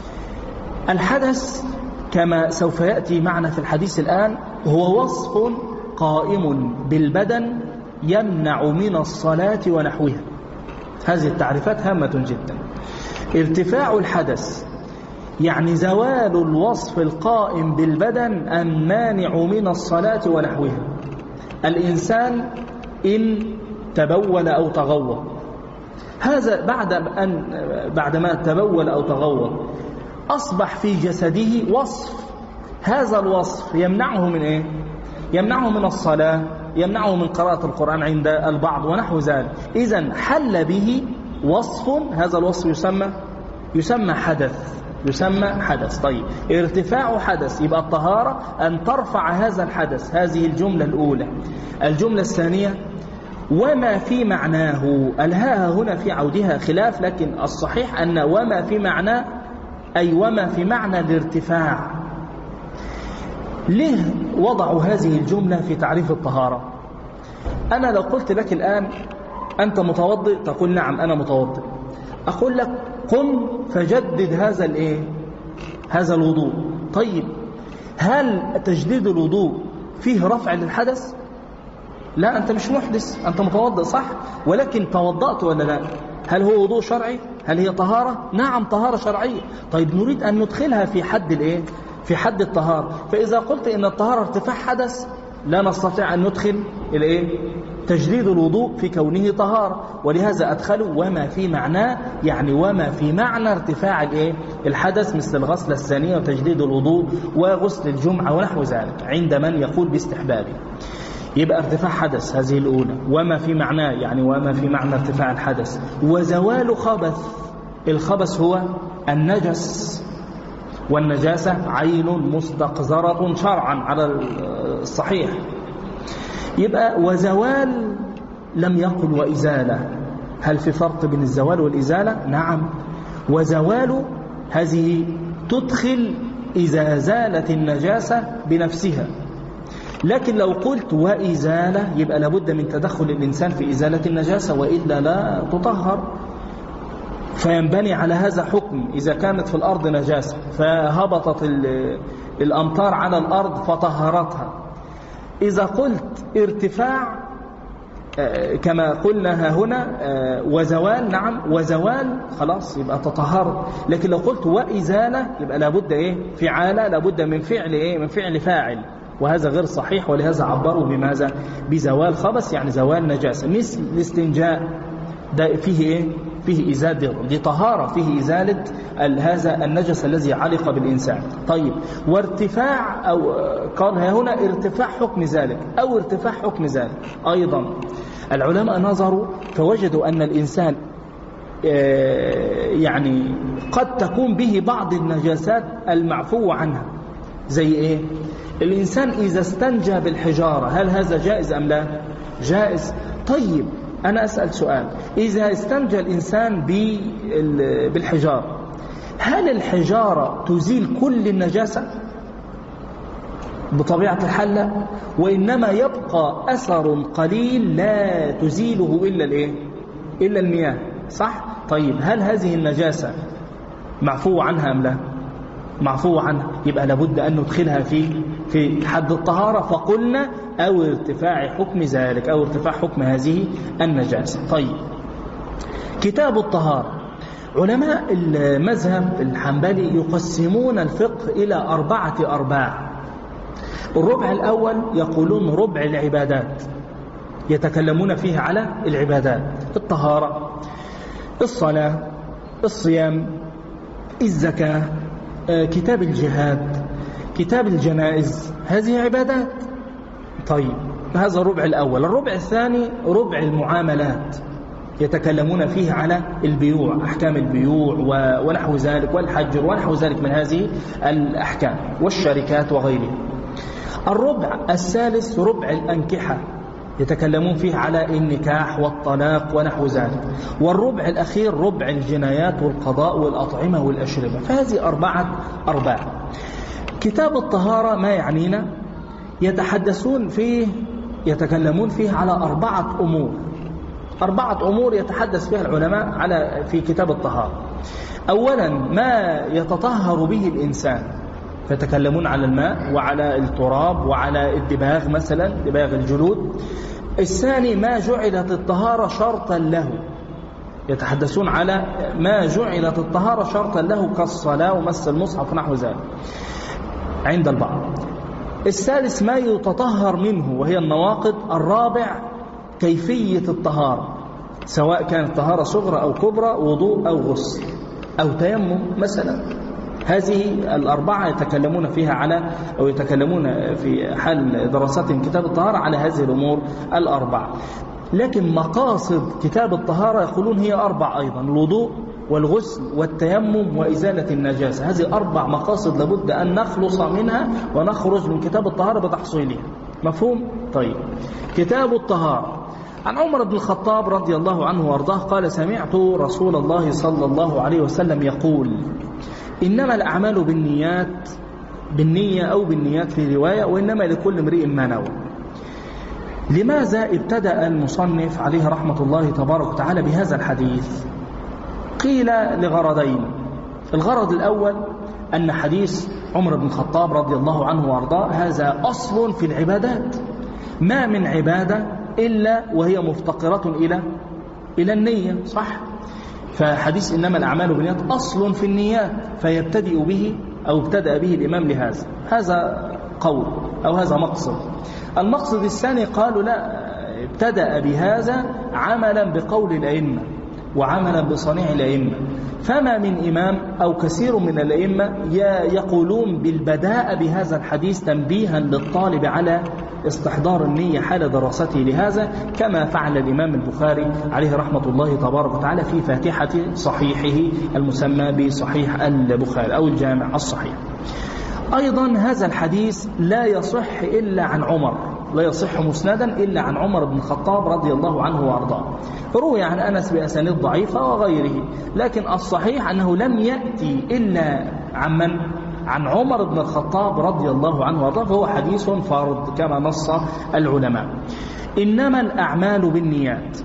Speaker 1: الحدث كما سوف يأتي معنا في الحديث الآن هو وصف قائم بالبدن يمنع من الصلاة ونحوها. هذه التعريفات هامة جدا. ارتفاع الحدث يعني زوال الوصف القائم بالبدن المانع من الصلاة ونحوها. الإنسان إن تبول أو تغوط، هذا بعد أن بعدما تبول أو تغوط أصبح في جسده وصف، هذا الوصف يمنعه من إيه؟ يمنعه من الصلاة، يمنعه من قراءة القرآن عند البعض ونحو ذلك. إذن حل به وصف، هذا الوصف يسمى يسمى حدث، يسمى حدث. طيب، ارتفاع حدث، يبقى الطهارة أن ترفع هذا الحدث. هذه الجملة الأولى. الجملة الثانية: وما في معناه. الهاء هنا في عودها خلاف، لكن الصحيح أن وما في معناه أي وما في معنى الارتفاع. ليه وضعوا هذه الجملة في تعريف الطهارة؟ أنا لو قلت لك الآن أنت متوضئ، تقول نعم أنا متوضئ. أقول لك قم فجدد هذا الإيه؟ هذا الوضوء. طيب، هل تجديد الوضوء فيه رفع للحدث؟ لا، أنت مش محدث، أنت متوضئ صح، ولكن توضأت ولا لا؟ هل هو وضوء شرعي؟ هل هي طهارة؟ نعم طهارة شرعية. طيب، نريد أن ندخلها في حد الإيه؟ في حد الطهارة. فإذا قلت إن الطهارة ارتفاع حدث، لا نستطيع أن ندخل الإيه؟ تجديد الوضوء في كونه طهارة، ولهذا أدخلوا وما في معناه، يعني وما في معنى ارتفاع الايه الحدث مثل الغسلة الثانية وتجديد الوضوء وغسل الجمعة ونحو ذلك عند من يقول باستحبابه. يبقى ارتفاع حدث هذه الأولى، وما في معناه يعني وما في معنى ارتفاع الحدث، وزوال خبث. الخبث هو النجس، والنجاسة عين مستقذرة شرعا على الصحيح. يبقى وزوال لم يقل وإزالة. هل في فرق بين الزوال والإزالة؟ نعم. وزوال هذه تدخل إذا زالت النجاسة بنفسها، لكن لو قلت وإزالة يبقى لابد من تدخل الإنسان في إزالة النجاسة، وإلا لا تطهر. فينبني على هذا حكم إذا كانت في الأرض نجاسة فهبطت الأمطار على الأرض فطهرتها. إذا قلت ارتفاع كما قلنا هنا وزوال، نعم وزوال خلاص يبقى تطهرت. لكن لو قلت وإزالة يبقى لابد إيه فعالة، لابد من فعل إيه من فعل فاعل، وهذا غير صحيح. ولهذا عبروا بماذا؟ بزوال خبث، يعني زوال نجاسة. مثل الاستنجاء ده فيه إيه فيه إزالة، دي طهارة، فيه إزالة هذا النجس الذي علق بالإنسان. طيب وارتفاع، أو قال هنا ارتفاع حكم ذلك أو ارتفاع حكم ذلك أيضا. العلماء نظروا فوجدوا أن الإنسان يعني قد تكون به بعض النجاسات المعفو عنها. زي إيه؟ الإنسان إذا استنجى بالحجارة هل هذا جائز أم لا؟ جائز. طيب أنا أسأل سؤال، إذا استنجى الإنسان بالحجارة هل الحجارة تزيل كل النجاسة؟ بطبيعة الحال لا، وإنما يبقى أثر قليل لا تزيله إلا الإيه؟ إلا المياه، صح؟ طيب هل هذه النجاسة معفو عنها أم لا؟ معفو عنها، يبقى لابد أن ندخلها في في حد الطهارة. فقلنا أو ارتفاع حكم ذلك أو ارتفاع حكم هذه النجاسة. طيب كتاب الطهارة، علماء المذهب الحنبلي يقسمون الفقه إلى أربعة أرباع. الربع الأول يقولون ربع العبادات، يتكلمون فيه على العبادات، الطهارة، الصلاة، الصيام، الزكاة، كتاب الجهاد، كتاب الجنائز، هذه عبادات. طيب هذا الربع الأول. الربع الثاني ربع المعاملات، يتكلمون فيه على البيوع، أحكام البيوع ونحو ذلك، والحجر ونحو ذلك من هذه الأحكام، والشركات وغيرها. الربع الثالث ربع الأنكحة، يتكلمون فيه على النكاح والطلاق ونحو ذلك. والربع الأخير ربع الجنايات والقضاء والأطعمة والأشربة. فهذه أربعة أرباع. كتاب الطهارة ما يعنينا؟ يتحدثون فيه يتكلمون فيه على أربعة أمور أربعة أمور يتحدث فيها العلماء على في كتاب الطهارة. أولا ما يتطهر به الإنسان، يتكلمون على الماء وعلى التراب وعلى الدباغ، مثلا دباغ الجلود. الثاني ما جعلت الطهارة شرطا له، يتحدثون على ما جعلت الطهارة شرطا له كالصلاة ومس المصحف ونحو ذلك عند البعض. الثالث ما يتطهر منه وهي النواقض. الرابع كيفية الطهارة، سواء كانت طهارة صغرى أو كبرى، وضوء أو غسل أو تيمم مثلا. هذه الأربعة يتكلمون فيها على أو يتكلمون في حال دراستهم كتاب الطهارة على هذه الأمور الأربعة. لكن مقاصد كتاب الطهارة يقولون هي أربع أيضا: الوضوء والغسل والتيمم وإزالة النجاسة. هذه أربع مقاصد لابد أن نخلص منها ونخرج من كتاب الطهارة بتحصيلها. مفهوم؟ طيب كتاب الطهارة. عن عمر بن الخطاب رضي الله عنه وارضاه قال: سمعت رسول الله صلى الله عليه وسلم يقول: إنما الأعمال بالنيات، بالنية أو بالنيات في رواية، وإنما لكل امرئ ما نوى. لماذا ابتدأ المصنف عليه رحمة الله تبارك وتعالى بهذا الحديث؟ قيل لغرضين. الغرض الأول أن حديث عمر بن الخطاب رضي الله عنه وارضاه هذا أصل في العبادات، ما من عبادة إلا وهي مفتقرة إلى إلى النية، صح؟ فحديث إنما الأعمال بالنيات أصل في النيات، فيبتدئ به أو ابتدأ به الإمام لهذا. هذا قول أو هذا مقصد. المقصد الثاني قالوا لا، ابتدأ بهذا عملا بقول الأئمة وعملا بصنيع الأئمة. فما من إمام أو كثير من الأئمة يقولون بالبداء بهذا الحديث تنبيها للطالب على استحضار النية حال دراسته لهذا، كما فعل الإمام البخاري عليه رحمة الله تبارك وتعالى في فاتحة صحيحه المسمى بصحيح البخاري أو الجامع الصحيح. أيضا هذا الحديث لا يصح إلا عن عمر، لا يصح مسندا إلا عن عمر بن الخطاب رضي الله عنه وأرضاه. روي عن أنس بأسانيد ضعيفة وغيره، لكن الصحيح أنه لم يأتي إلا عن من؟ عن عمر بن الخطاب رضي الله عنه وأرضاه، فهو حديث فرد كما نص العلماء. إنما الأعمال بالنيات.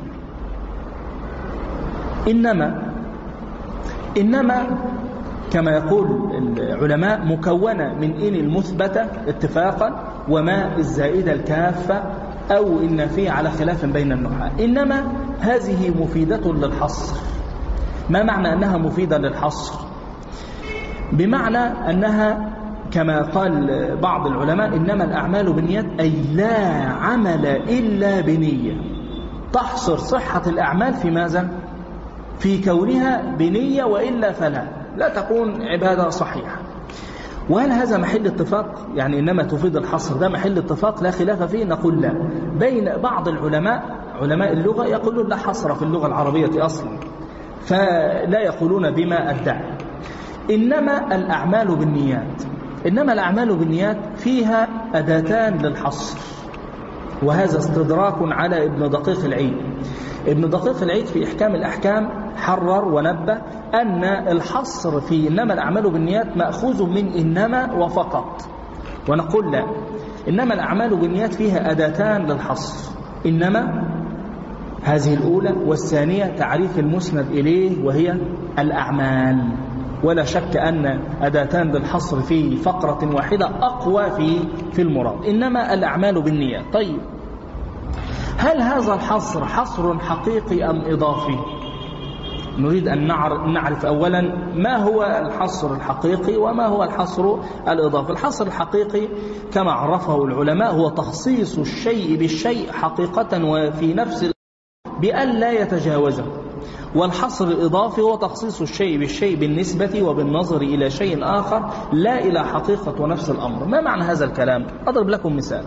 Speaker 1: إنما إنما كما يقول العلماء مكونة من إن المثبتة اتفاقا وما الزائدة الكافة أو إن فيه على خلاف بين النحاة. إنما هذه مفيدة للحصر. ما معنى أنها مفيدة للحصر؟ بمعنى أنها كما قال بعض العلماء إنما الأعمال بالنيات، أي لا عمل إلا بنية. تحصر صحة الأعمال في ماذا؟ في كونها بنية، وإلا فلا لا تكون عبادة صحيحة. وهل هذا محل اتفاق؟ يعني إنما تفيد الحصر ده محل اتفاق لا خلاف فيه؟ نقول لا. بين بعض العلماء علماء اللغة يقولون لا حصر في اللغة العربية أصلا، فلا يقولون بما أدعى. إنما الأعمال بالنيات، إنما الأعمال بالنيات فيها أداتان للحصر، وهذا استدراك على ابن دقيق العيد. ابن دقيق العيد في إحكام الأحكام حرر ونبه أن الحصر في إنما الأعمال بالنيات مأخوذ من إنما وفقط، ونقول لا، إنما الأعمال بالنيات فيها أداتان للحصر. إنما هذه الأولى، والثانية تعريف المسند إليه وهي الأعمال. ولا شك أن أداتان للحصر في فقرة واحدة أقوى في في المراد. إنما الأعمال بالنيات. طيب، هل هذا الحصر حصر حقيقي أم إضافي؟ نريد أن نعرف أولا ما هو الحصر الحقيقي وما هو الحصر الإضافي. الحصر الحقيقي كما عرفه العلماء هو تخصيص الشيء بالشيء حقيقة وفي نفس بأن لا يتجاوزه. والحصر الإضافي هو تخصيص الشيء بالشيء بالنسبة وبالنظر إلى شيء آخر لا إلى حقيقة ونفس الأمر. ما معنى هذا الكلام؟ أضرب لكم مثال.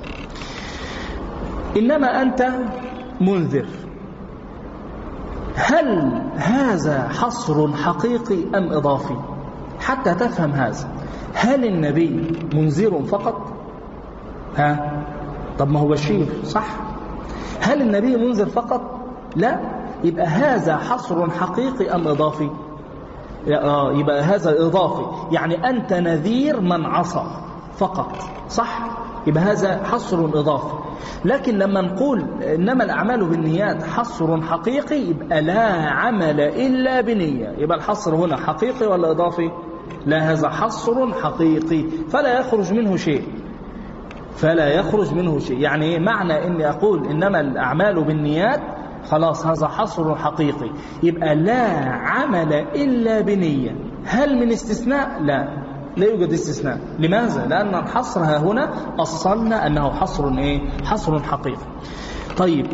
Speaker 1: إنما أنت منذر، هل هذا حصر حقيقي أم إضافي؟ حتى تفهم هذا، هل النبي منذر فقط؟ ها؟ طب ما هو بشير، صح؟ هل النبي منذر فقط؟ لا. يبقى هذا حصر حقيقي أم إضافي؟ يبقى هذا إضافي، يعني أنت نذير من عصى فقط، صح؟ يبقى هذا حصر إضافي. لكن لما نقول إنما الأعمال بالنيات حصر حقيقي، يبقى لا عمل إلا بنية. يبقى الحصر هنا حقيقي ولا إضافي؟ لا، هذا حصر حقيقي فلا يخرج منه شيء، فلا يخرج منه شيء. يعني معنى إني أقول إنما الأعمال بالنيات، خلاص هذا حصر حقيقي، يبقى لا عمل إلا بنية. هل من استثناء؟ لا، لا يوجد استثناء. لماذا؟ لأن الحصر ها هنا أصلنا أنه حصر إيه؟ حصر حقيقي. طيب،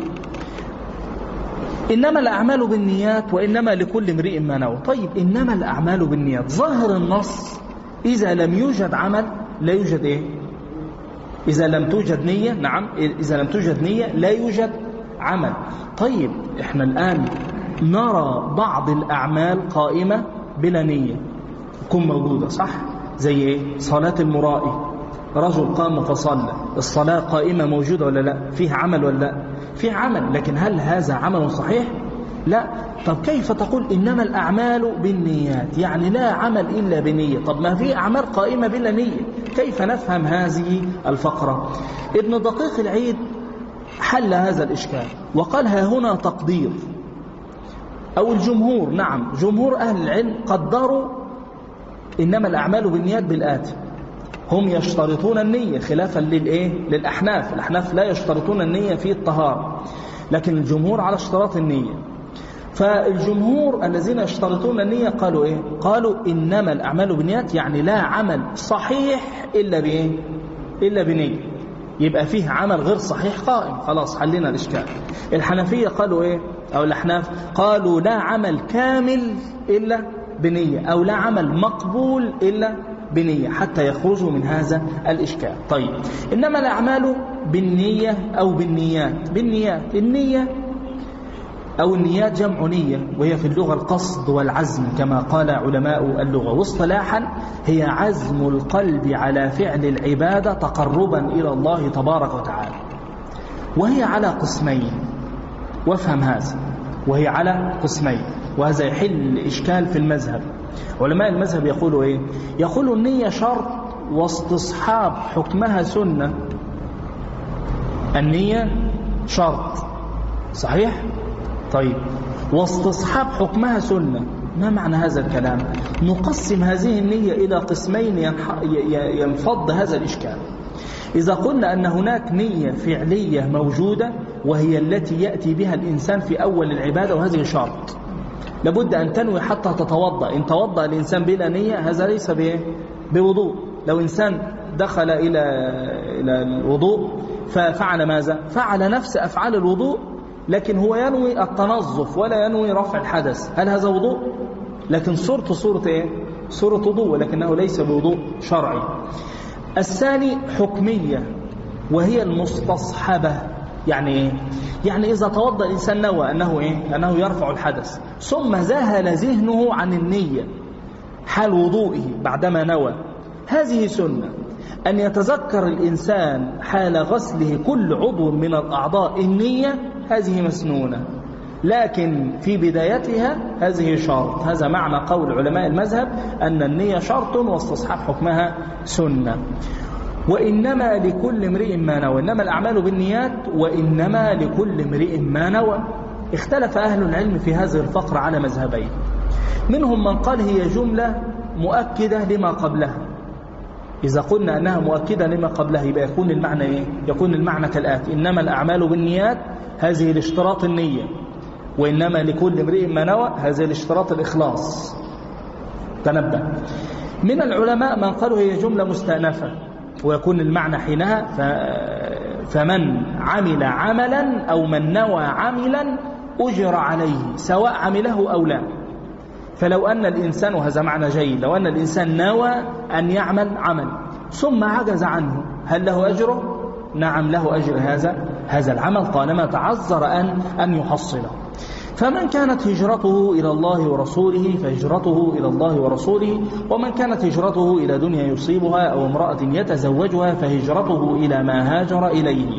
Speaker 1: إنما الأعمال بالنيات وإنما لكل امرئ ما نوى. طيب، إنما الأعمال بالنيات ظاهر النص إذا لم يوجد عمل لا يوجد إيه؟ إذا لم توجد نية، نعم، إذا لم توجد نية لا يوجد عمل. طيب، إحنا الآن نرى بعض الأعمال قائمة بلا نية تكون موجودة، صح؟ زي إيه؟ صلاة المرائي، رجل قام فصلى، الصلاة قائمة موجودة ولا لا؟ فيها عمل ولا لا؟ فيها عمل، لكن هل هذا عمل صحيح؟ لا. طب كيف تقول إنما الأعمال بالنيات؟ يعني لا عمل إلا بنية. طب ما في أعمال قائمة بلا نية، كيف نفهم هذه الفقرة؟ ابن دقيق العيد حل هذا الإشكال وقال ها هنا تقدير، أو الجمهور، نعم، جمهور أهل العلم قدروا إنما الأعمال بالنيات بالآتي: هم يشترطون النية خلافا للإيه؟ للأحناف. الأحناف لا يشترطون النية في الطهارة، لكن الجمهور على اشتراط النية. فالجمهور الذين يشترطون النية قالوا إيه؟ قالوا إنما الأعمال بالنيات، يعني لا عمل صحيح إلا بإيه؟ إلا بنية. يبقى فيه عمل غير صحيح قائم، خلاص حلنا الإشكال. الحنفية قالوا إيه، أو الأحناف قالوا لا عمل كامل إلا بنية، أو لا عمل مقبول إلا بنية، حتى يخرجوا من هذا الإشكال. طيب، إنما الأعمال بالنية أو بالنيات. بالنيات، النية أو النيات جمع نية، وهي في اللغة القصد والعزم كما قال علماء اللغة، واصطلاحا هي عزم القلب على فعل العبادة تقربا إلى الله تبارك وتعالى، وهي على قسمين، وافهم هذا، وهي على قسمين، وهذا يحل إشكال في المذهب. علماء المذهب يقولوا إيه؟ يقولوا النية شرط واستصحاب حكمها سنة. النية شرط صحيح؟ طيب، واستصحاب حكمها سنة. ما معنى هذا الكلام؟ نقسم هذه النية إلى قسمين ينفض هذا الإشكال. إذا قلنا أن هناك نية فعلية موجودة، وهي التي يأتي بها الإنسان في أول العبادة، وهذه شرط لابد أن تنوي حتى تتوضأ. إن توضأ الإنسان بلا نية هذا ليس بوضوء. لو إنسان دخل إلى إلى الوضوء ففعل ماذا؟ فعل نفس أفعال الوضوء، لكن هو ينوي التنظف ولا ينوي رفع الحدث، هل هذا وضوء؟ لكن صورته صورة إيه؟ صورة وضوء، ولكنه ليس بوضوء شرعي. الثاني حكمية، وهي المستصحبة. يعني إيه؟ يعني إذا توضأ الإنسان نوى أنه إيه؟ أنه يرفع الحدث، ثم ذهل ذهنه عن النية حال وضوئه بعدما نوى، هذه سنة. أن يتذكر الإنسان حال غسله كل عضو من الأعضاء النية، هذه مسنونة، لكن في بدايتها هذه شرط. هذا معنى قول علماء المذهب أن النية شرط واستصحاب حكمها سنة. وإنما لكل امرئ ما نوى، إنما الأعمال بالنيات، وإنما لكل امرئ ما نوى. اختلف أهل العلم في هذه الفقرة على مذهبين، منهم من قال هي جملة مؤكدة لما قبلها. إذا قلنا أنها مؤكدة لما قبلها يبقى يكون المعنى إيه؟ يكون المعنى كالآتي: إنما الأعمال بالنيات، هذه الاشتراط النية، وإنما لكل امرئ ما نوى، هذا الاشتراط الإخلاص. تنبه. من العلماء من قالوا هي جملة مستأنفة، ويكون المعنى حينها ف... فمن عمل عملا أو من نوى عملا أجر عليه سواء عمله أو لا. فلو أن الإنسان، وهذا معنى جيد، لو أن الإنسان نوى أن يعمل عمل ثم عجز عنه، هل له أجره؟ نعم له أجر هذا هذا العمل طالما تعذر أن أن يحصله. فمن كانت هجرته إلى الله ورسوله فهجرته إلى الله ورسوله، ومن كانت هجرته إلى دنيا يصيبها أو امرأة يتزوجها فهجرته إلى ما هاجر إليه.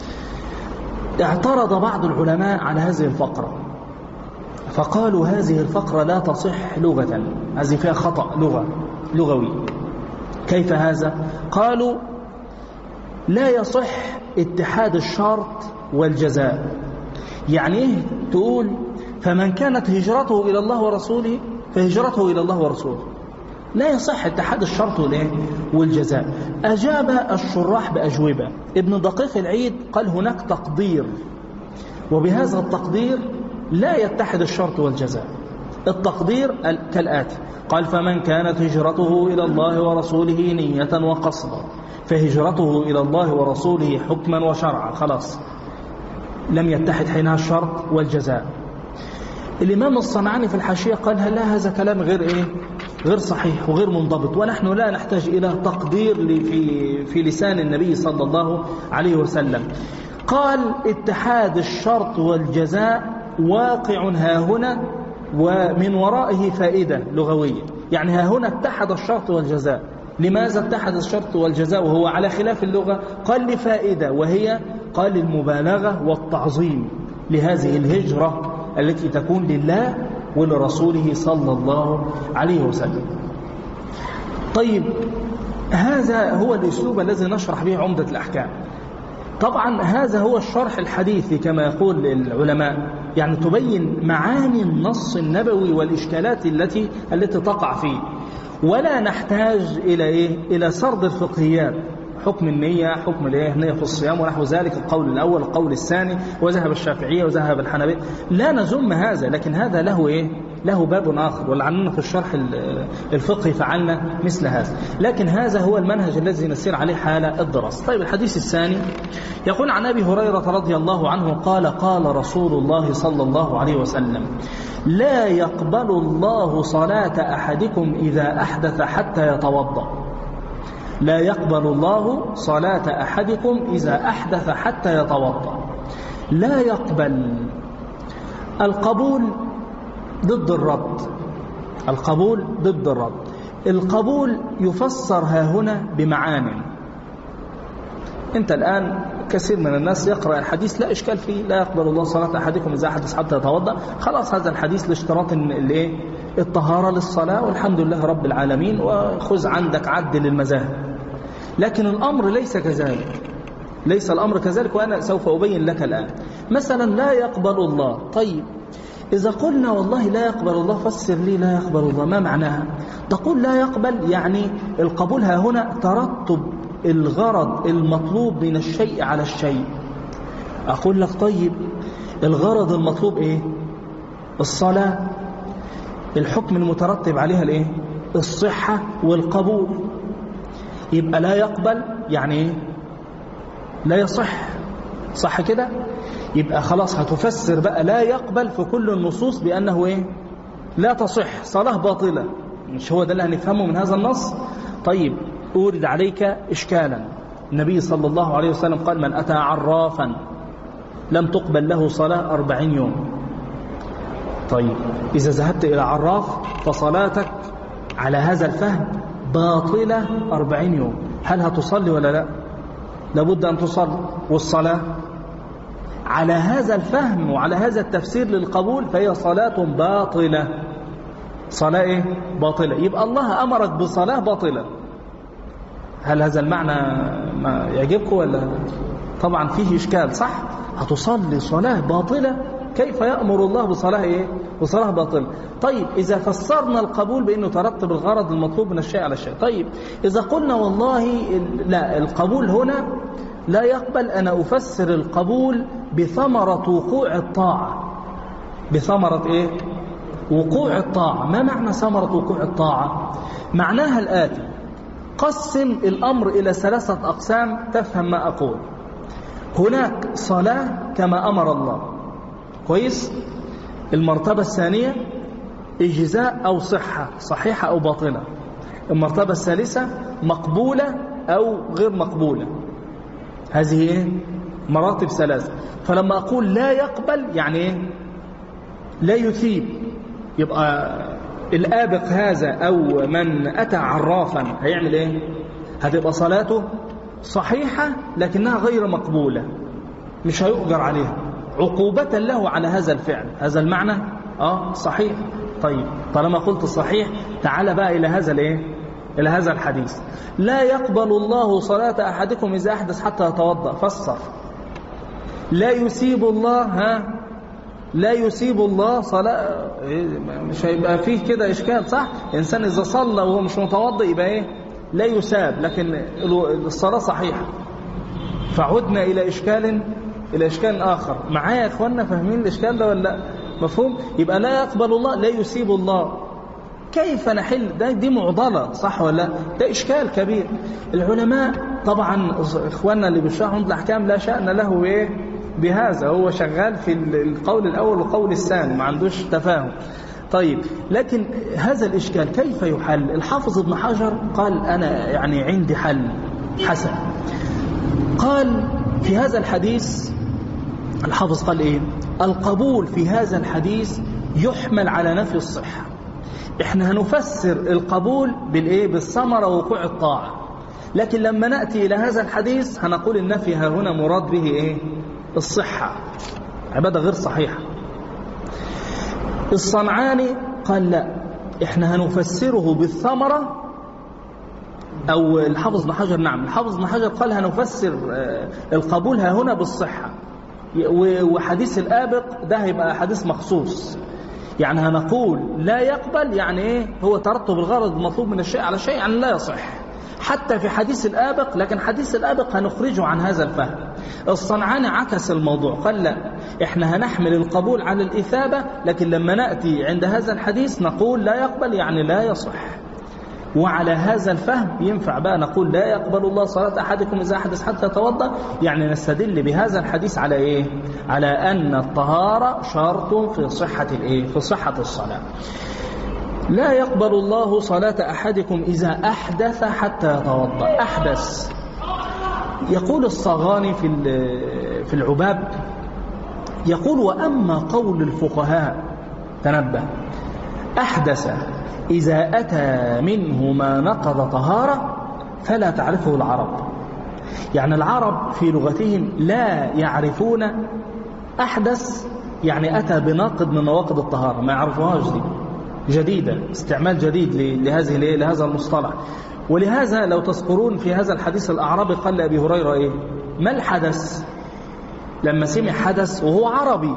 Speaker 1: اعترض بعض العلماء على هذه الفقرة فقالوا هذه الفقرة لا تصح لغة، هذه فيها خطأ لغة لغوي. كيف هذا؟ قالوا لا يصح اتحاد الشرط والجزاء. يعني ايه تقول فمن كانت هجرته إلى الله ورسوله فهجرته إلى الله ورسوله؟ لا يصح اتحاد الشرط والجزاء. أجاب الشراح بأجوبة. ابن دقيق العيد قال هناك تقدير، وبهذا التقدير لا يتحد الشرط والجزاء. التقدير كالآتي: قال فمن كانت هجرته إلى الله ورسوله نية وقصدا فهجرته إلى الله ورسوله حكما وشرعا. خلاص لم يتحد حينها الشرط والجزاء. الإمام الصنعاني في الحاشية قال لا، هذا كلام غير إيه؟ غير صحيح وغير منضبط، ونحن لا نحتاج إلى تقدير في في لسان النبي صلى الله عليه وسلم. قال اتحاد الشرط والجزاء واقع ها هنا، ومن ورائه فائدة لغوية. يعني ها هنا اتحد الشرط والجزاء. لماذا اتحد الشرط والجزاء وهو على خلاف اللغة؟ قال لفائدة، وهي قال المبالغة والتعظيم لهذه الهجرة التي تكون لله ولرسوله صلى الله عليه وسلم. طيب، هذا هو الأسلوب الذي نشرح به عمدة الأحكام. طبعا هذا هو الشرح الحديثي كما يقول العلماء، يعني تبين معاني النص النبوي والإشكالات التي التي تقع فيه، ولا نحتاج إلى إيه؟ إلى سرد الفقهيات حكم النية، حكم النية في الصيام ونحو ذلك، القول الأول القول الثاني، وذهب الشافعية وذهب الحنابلة. لا نذم هذا، لكن هذا له إيه؟ له باب آخر، ولعلنا في الشرح الفقهي فعلنا مثل هذا، لكن هذا هو المنهج الذي نسير عليه حال الدراسة. طيب الحديث الثاني يقول عن أبي هريرة رضي الله عنه قال قال رسول الله صلى الله عليه وسلم لا يقبل الله صلاة أحدكم إذا أحدث حتى يتوضأ. لا يقبل الله صلاة أحدكم إذا أحدث حتى يتوضأ. لا يقبل، القبول ضد الرد، القبول ضد الرد. القبول يفسر ها هنا بمعان. انت الآن كثير من الناس يقرأ الحديث لا إشكال فيه، لا يقبل الله صلاة أحدكم إذا أحدث حتى يتوضأ، خلاص هذا الحديث لاشتراط الطهارة للصلاة والحمد لله رب العالمين، وخذ عندك عد للمذاهب. لكن الأمر ليس كذلك، ليس الأمر كذلك، وأنا سوف أبين لك الآن. مثلا لا يقبل الله، طيب إذا قلنا والله لا يقبل الله فسر لي لا يقبل الله، ما معناها؟ تقول لا يقبل يعني القبول ها هنا ترتب الغرض المطلوب من الشيء على الشيء. أقول لك طيب الغرض المطلوب إيه؟ الصلاة، الحكم المترتب عليها الإيه؟ الصحة والقبول. يبقى لا يقبل يعني إيه؟ لا يصح، صح كده؟ يبقى خلاص هتفسر بقى لا يقبل في كل النصوص بأنه إيه؟ لا تصح، صلاة باطلة. مش هو ده اللي هنفهمه من هذا النص؟ طيب أورد عليك إشكالا. النبي صلى الله عليه وسلم قال من أتى عرافا لم تقبل له صلاة أربعين يوم. طيب إذا ذهبت إلى عراف فصلاتك على هذا الفهم باطلة أربعين يوم، هل هتصلي ولا لا؟ لابد أن تصلي. والصلاة على هذا الفهم وعلى هذا التفسير للقبول فهي صلاة باطلة. صلاة إيه؟ باطلة. يبقى الله أمرك بصلاة باطلة. هل هذا المعنى ما يعجبكم ولا؟ طبعا فيه إشكال، صح؟ هتصلي صلاة باطلة، كيف يأمر الله بصلاة إيه؟ بصلاة باطلة. طيب إذا فسرنا القبول بأنه ترتب الغرض المطلوب من الشيء على الشيء، طيب إذا قلنا والله لا القبول هنا لا يقبل، أنا أفسر القبول بثمرة وقوع الطاعة. بثمرة إيه؟ وقوع الطاعة. ما معنى ثمرة وقوع الطاعة؟ معناها الآتي: قسم الأمر إلى ثلاثة أقسام تفهم ما أقول. هناك صلاة كما أمر الله، كويس؟ المرتبة الثانية إجزاء أو صحة، صحيحة أو باطلة. المرتبة الثالثة مقبولة أو غير مقبولة. هذه إيه؟ مراتب ثلاثة. فلما أقول لا يقبل يعني إيه؟ لا يثيب. يبقى الآبق هذا أو من أتى عرافا هيعمل إيه؟ هتبقى صلاته صحيحة لكنها غير مقبولة، مش هيؤجر عليها عقوبة له على هذا الفعل. هذا المعنى آه صحيح. طيب طالما قلت صحيح تعال بقى إلى هذا الإيه؟ إلى هذا الحديث. لا يقبل الله صلاة أحدكم إذا أحدث حتى يتوضأ. فسر. لا يسيب الله ها لا يسيب الله صلاة، مش هيبقى فيه كده إشكال، صح؟ إنسان إذا صلى وهو مش متوضئ يبقى إيه؟ لا يساب، لكن الصلاة صحيحة. فعدنا إلى إشكال إلى إشكال آخر. معايا يا إخواننا فاهمين الإشكال ده ولا لا؟ مفهوم؟ يبقى لا يقبل الله، لا يسيب الله. كيف نحل ده؟ دي معضلة، صح ولا لا؟ ده إشكال كبير. العلماء طبعا إخواننا اللي بيشرحوا الأحكام لا شأن له إيه بهذا، هو شغال في القول الأول والقول الثاني، ما عندوش تفاهم. طيب لكن هذا الإشكال كيف يحل؟ الحافظ ابن حجر قال أنا يعني عندي حل حسن. قال في هذا الحديث الحافظ قال إيه؟ القبول في هذا الحديث يحمل على نفي الصحة. إحنا هنفسر القبول بالإيه؟ بالثمرة ووقوع الطاعة. لكن لما نأتي إلى هذا الحديث هنقول النفي ها هنا مراد به إيه؟ الصحة، عبادة غير صحيحة. الصنعاني قال لا، إحنا هنفسره بالثمرة، أو الحافظ بن حجر نعم الحافظ بن حجر قال هنفسر القبول ها هنا بالصحة، وحديث الآبق ده هيبقى حديث مخصوص. يعني هنقول لا يقبل يعني إيه؟ هو ترتب الغرض المطلوب من الشيء على شيء، يعني لا يصح حتى في حديث الآبق، لكن حديث الآبق هنخرجه عن هذا الفهم. الصنعاني عكس الموضوع، قال لا، احنا هنحمل القبول على الإثابة، لكن لما نأتي عند هذا الحديث نقول لا يقبل، يعني لا يصح. وعلى هذا الفهم ينفع بقى نقول لا يقبل الله صلاة أحدكم إذا أحدث حتى يتوضأ، يعني نستدل بهذا الحديث على إيه؟ على أن الطهارة شرط في صحة الإيه؟ في صحة الصلاة. لا يقبل الله صلاة أحدكم إذا أحدث حتى يتوضأ. أحدث، يقول الصغاني في في العباب، يقول وأما قول الفقهاء، تنبه، أحدث إذا أتى منه ما نقض طهارة فلا تعرفه العرب. يعني العرب في لغتهم لا يعرفون أحدث، يعني أتى بناقض من نواقض الطهارة، ما يعرفوهاش، دي جديدة، استعمال جديد لهذه لهذا المصطلح. ولهذا لو تذكرون في هذا الحديث الأعرابي قال لأبي هريرة إيه؟ ما الحدث؟ لما سمع حدث وهو عربي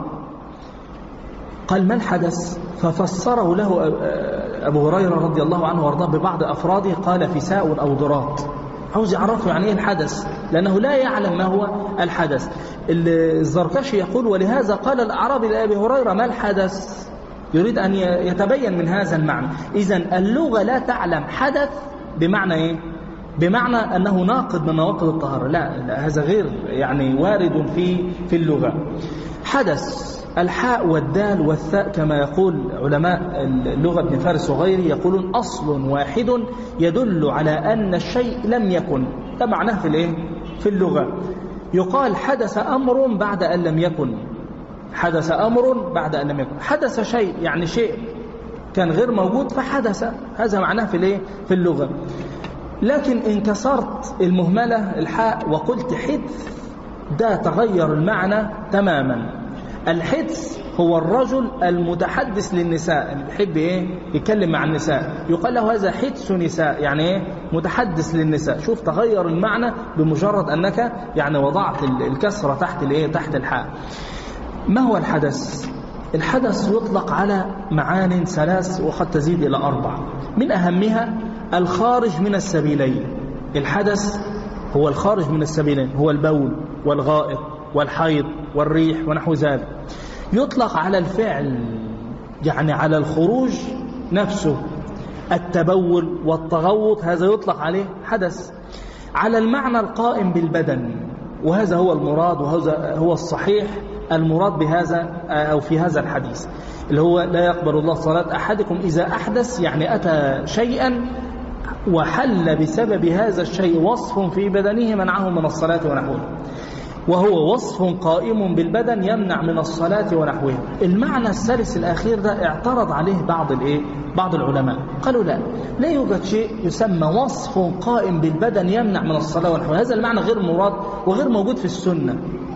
Speaker 1: قال ما الحدث؟ ففسره له أبو هريرة رضي الله عنه وارضاه ببعض أفراده، قال فساء أو ضرات. عاوز يعرفه يعني إيه الحدث، لأنه لا يعلم ما هو الحدث. الزركشي يقول ولهذا قال الأعرابي لأبي هريرة ما الحدث، يريد أن يتبين من هذا المعنى. إذن اللغة لا تعلم حدث بمعنى إيه؟ بمعنى أنه ناقض من نواقض الطهارة، لا, لا هذا غير يعني وارد في في اللغة. حدث الحاء والدال والثاء كما يقول علماء اللغة ابن فارس وغيره، يقولون أصل واحد يدل على أن الشيء لم يكن، ده معناه في الايه؟ في اللغة. يقال حدث أمر بعد أن لم يكن، حدث أمر بعد أن لم يكن، حدث شيء يعني شيء كان غير موجود فحدث، هذا معناه في الايه؟ في اللغة. لكن إن كسرت المهملة الحاء وقلت حدث، ده تغير المعنى تماما. الحدث هو الرجل المتحدث للنساء، اللي بيحب ايه؟ يتكلم مع النساء، يقال له هذا حدث نساء، يعني ايه؟ متحدث للنساء. شوف تغير المعنى بمجرد أنك يعني وضعت الكسرة تحت الايه؟ تحت الحاء. ما هو الحدث؟ الحدث يطلق على معان ثلاث وقد تزيد إلى أربع، من أهمها الخارج من السبيلين. الحدث هو الخارج من السبيلين، هو البول والغائط والحيض والريح ونحو ذلك. يطلق على الفعل، يعني على الخروج نفسه، التبول والتغوط، هذا يطلق عليه حدث. على المعنى القائم بالبدن، وهذا هو المراد وهذا هو الصحيح المراد بهذا أو في هذا الحديث، اللي هو لا يقبل الله صلاة أحدكم إذا أحدث، يعني أتى شيئا وحل بسبب هذا الشيء وصف في بدنه منعه من الصلاة ونحوه، وهو وصف قائم بالبدن يمنع من الصلاة ونحوه. المعنى الثالث الأخير ده اعترض عليه بعض الايه؟ بعض العلماء، قالوا لا لا يوجد شيء يسمى وصف قائم بالبدن يمنع من الصلاة ونحوه، هذا المعنى غير مراد وغير موجود في السنة.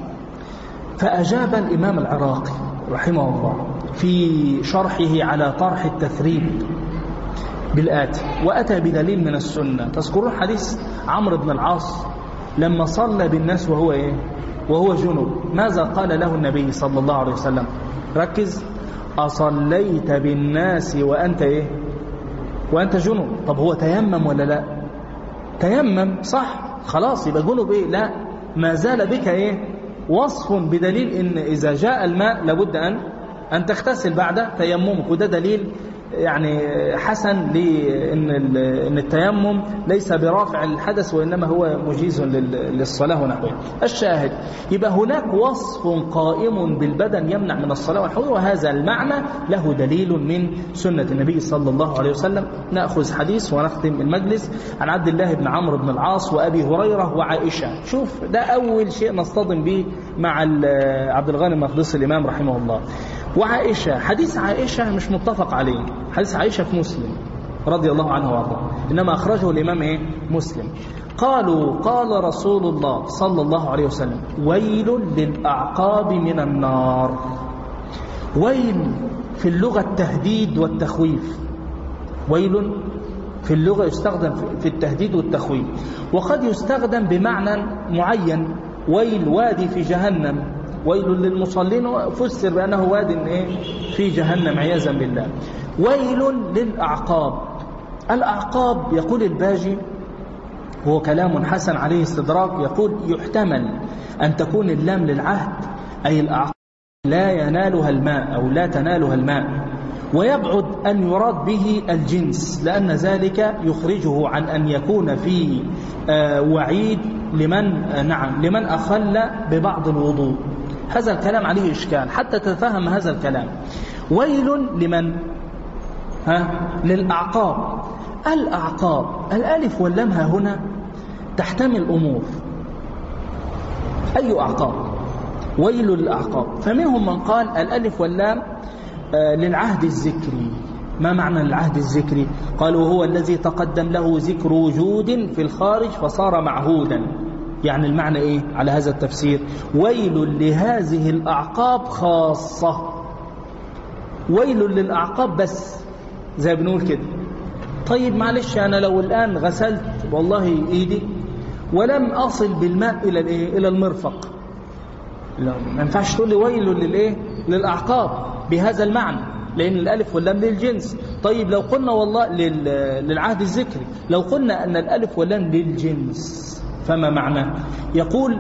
Speaker 1: فأجاب الإمام العراقي رحمه الله في شرحه على طرح التثريب بالآتي، وأتى بدليل من السنة. تذكرون حديث عمرو بن العاص لما صلى بالناس وهو إيه؟ وهو جنوب، ماذا قال له النبي صلى الله عليه وسلم؟ ركز، أصليت بالناس وأنت إيه؟ وأنت جنوب. طب هو تيمم ولا لا؟ تيمم صح، خلاص يبقى جنوب إيه؟ لا، ما زال بك إيه؟ وصف بدليل إن إذا جاء الماء لابد أن أن تغتسل بعد تيممك، وده دليل يعني حسن لأن إن التيمم ليس برافع الحدث وإنما هو مجيز للصلاة ونحوه. الشاهد يبقى هناك وصف قائم بالبدن يمنع من الصلاة ونحوه، وهذا المعنى له دليل من سنة النبي صلى الله عليه وسلم. نأخذ حديث ونختم المجلس عن عبد الله بن عمرو بن العاص وأبي هريرة وعائشة. شوف ده أول شيء نصطدم به مع عبد الغني المقدسي الإمام رحمه الله. وعائشة، حديث عائشة مش متفق عليه، حديث عائشة في مسلم رضي الله عنه وارضاه، إنما أخرجه الإمام إيه؟ مسلم. قالوا قال رسول الله صلى الله عليه وسلم ويل للأعقاب من النار. ويل في اللغة التهديد والتخويف، ويل في اللغة يستخدم في التهديد والتخويف، وقد يستخدم بمعنى معين، ويل وادي في جهنم، ويل للمصلين، فسر بأنه واد إيه؟ في جهنم عياذا بالله. ويل للأعقاب. الأعقاب يقول الباجي هو كلام حسن عليه استدراك. يقول يحتمل أن تكون اللام للعهد أي الأعقاب لا ينالها الماء أو لا تنالها الماء، ويبعد أن يراد به الجنس، لأن ذلك يخرجه عن أن يكون في وعيد لمن نعم لمن أخل ببعض الوضوء. هذا الكلام عليه إشكال حتى تفهم هذا الكلام. ويل لمن ها للأعقاب. الأعقاب الألف واللام هنا تحتمل أمور. أي أعقاب؟ ويل للأعقاب. فمنهم من قال الألف واللام للعهد الذكري. ما معنى العهد الذكري؟ قالوا هو الذي تقدم له ذكر وجود في الخارج فصار معهودا. يعني المعنى إيه على هذا التفسير؟ ويل لهذه الأعقاب خاصة، ويل للأعقاب بس، زي بنقول كده. طيب معلش أنا لو الآن غسلت والله إيدي ولم أصل بالماء إلى الإيه؟ إلى المرفق، لا ما ينفعش تقول لي ويل للإيه؟ للأعقاب بهذا المعنى، لأن الألف واللام للجنس. طيب لو قلنا والله للعهد الذكري، لو قلنا أن الألف واللام للجنس فما معنى؟ يقول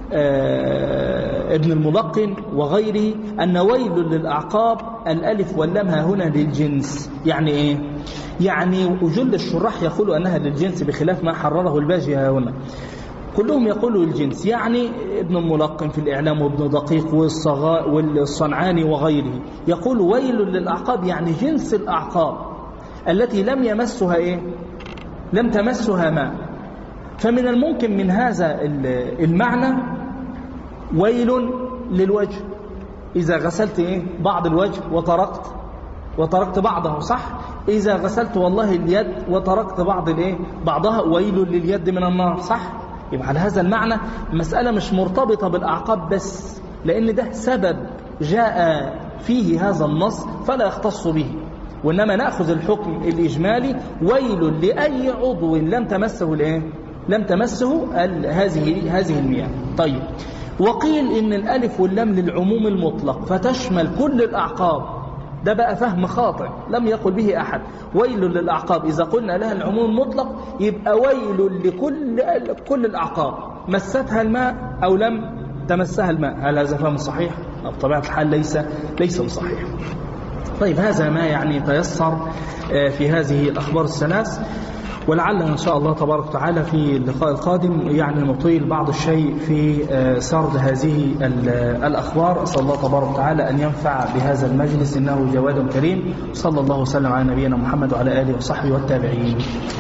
Speaker 1: آه ابن الملقن وغيره أن ويل للأعقاب الألف واللام هنا للجنس. يعني إيه؟ يعني وجل الشراح يقولوا أنها للجنس بخلاف ما حرره الباجي هنا، كلهم يقولوا الجنس. يعني ابن الملقن في الإعلام وابن دقيق والصنعاني وغيره يقول ويل للأعقاب يعني جنس الأعقاب التي لم يمسها إيه؟ لم تمسها ماء. فمن الممكن من هذا المعنى ويل للوجه، إذا غسلت إيه؟ بعض الوجه وتركت وتركت بعضه، صح؟ إذا غسلت والله اليد وتركت بعض الإيه؟ بعضها، ويل لليد من النار، صح؟ يبقى على هذا المعنى المسألة مش مرتبطة بالأعقاب بس، لأن ده سبب جاء فيه هذا النص فلا يختص به، وإنما نأخذ الحكم الإجمالي ويل لأي عضو لم تمسه الإيه؟ لم تمسه هذه هذه المياه. طيب وقيل إن الألف واللام للعموم المطلق فتشمل كل الأعقاب. ده بقى فهم خاطئ لم يقل به أحد. ويل للأعقاب إذا قلنا لها العموم المطلق يبقى ويل لكل كل الأعقاب مستها الماء أو لم تمسها الماء. هل هذا فهم صحيح؟ بطبيعة الحال ليس ليس بصحيح. طيب هذا ما يعني تيسر في هذه الأخبار الثلاث، ولعل إن شاء الله تبارك وتعالى في اللقاء القادم يعني نطيل بعض الشيء في سرد هذه الأخبار. أسأل الله تبارك وتعالى أن ينفع بهذا المجلس إنه جواد كريم. صلى الله وسلم على نبينا محمد وعلى آله وصحبه والتابعين.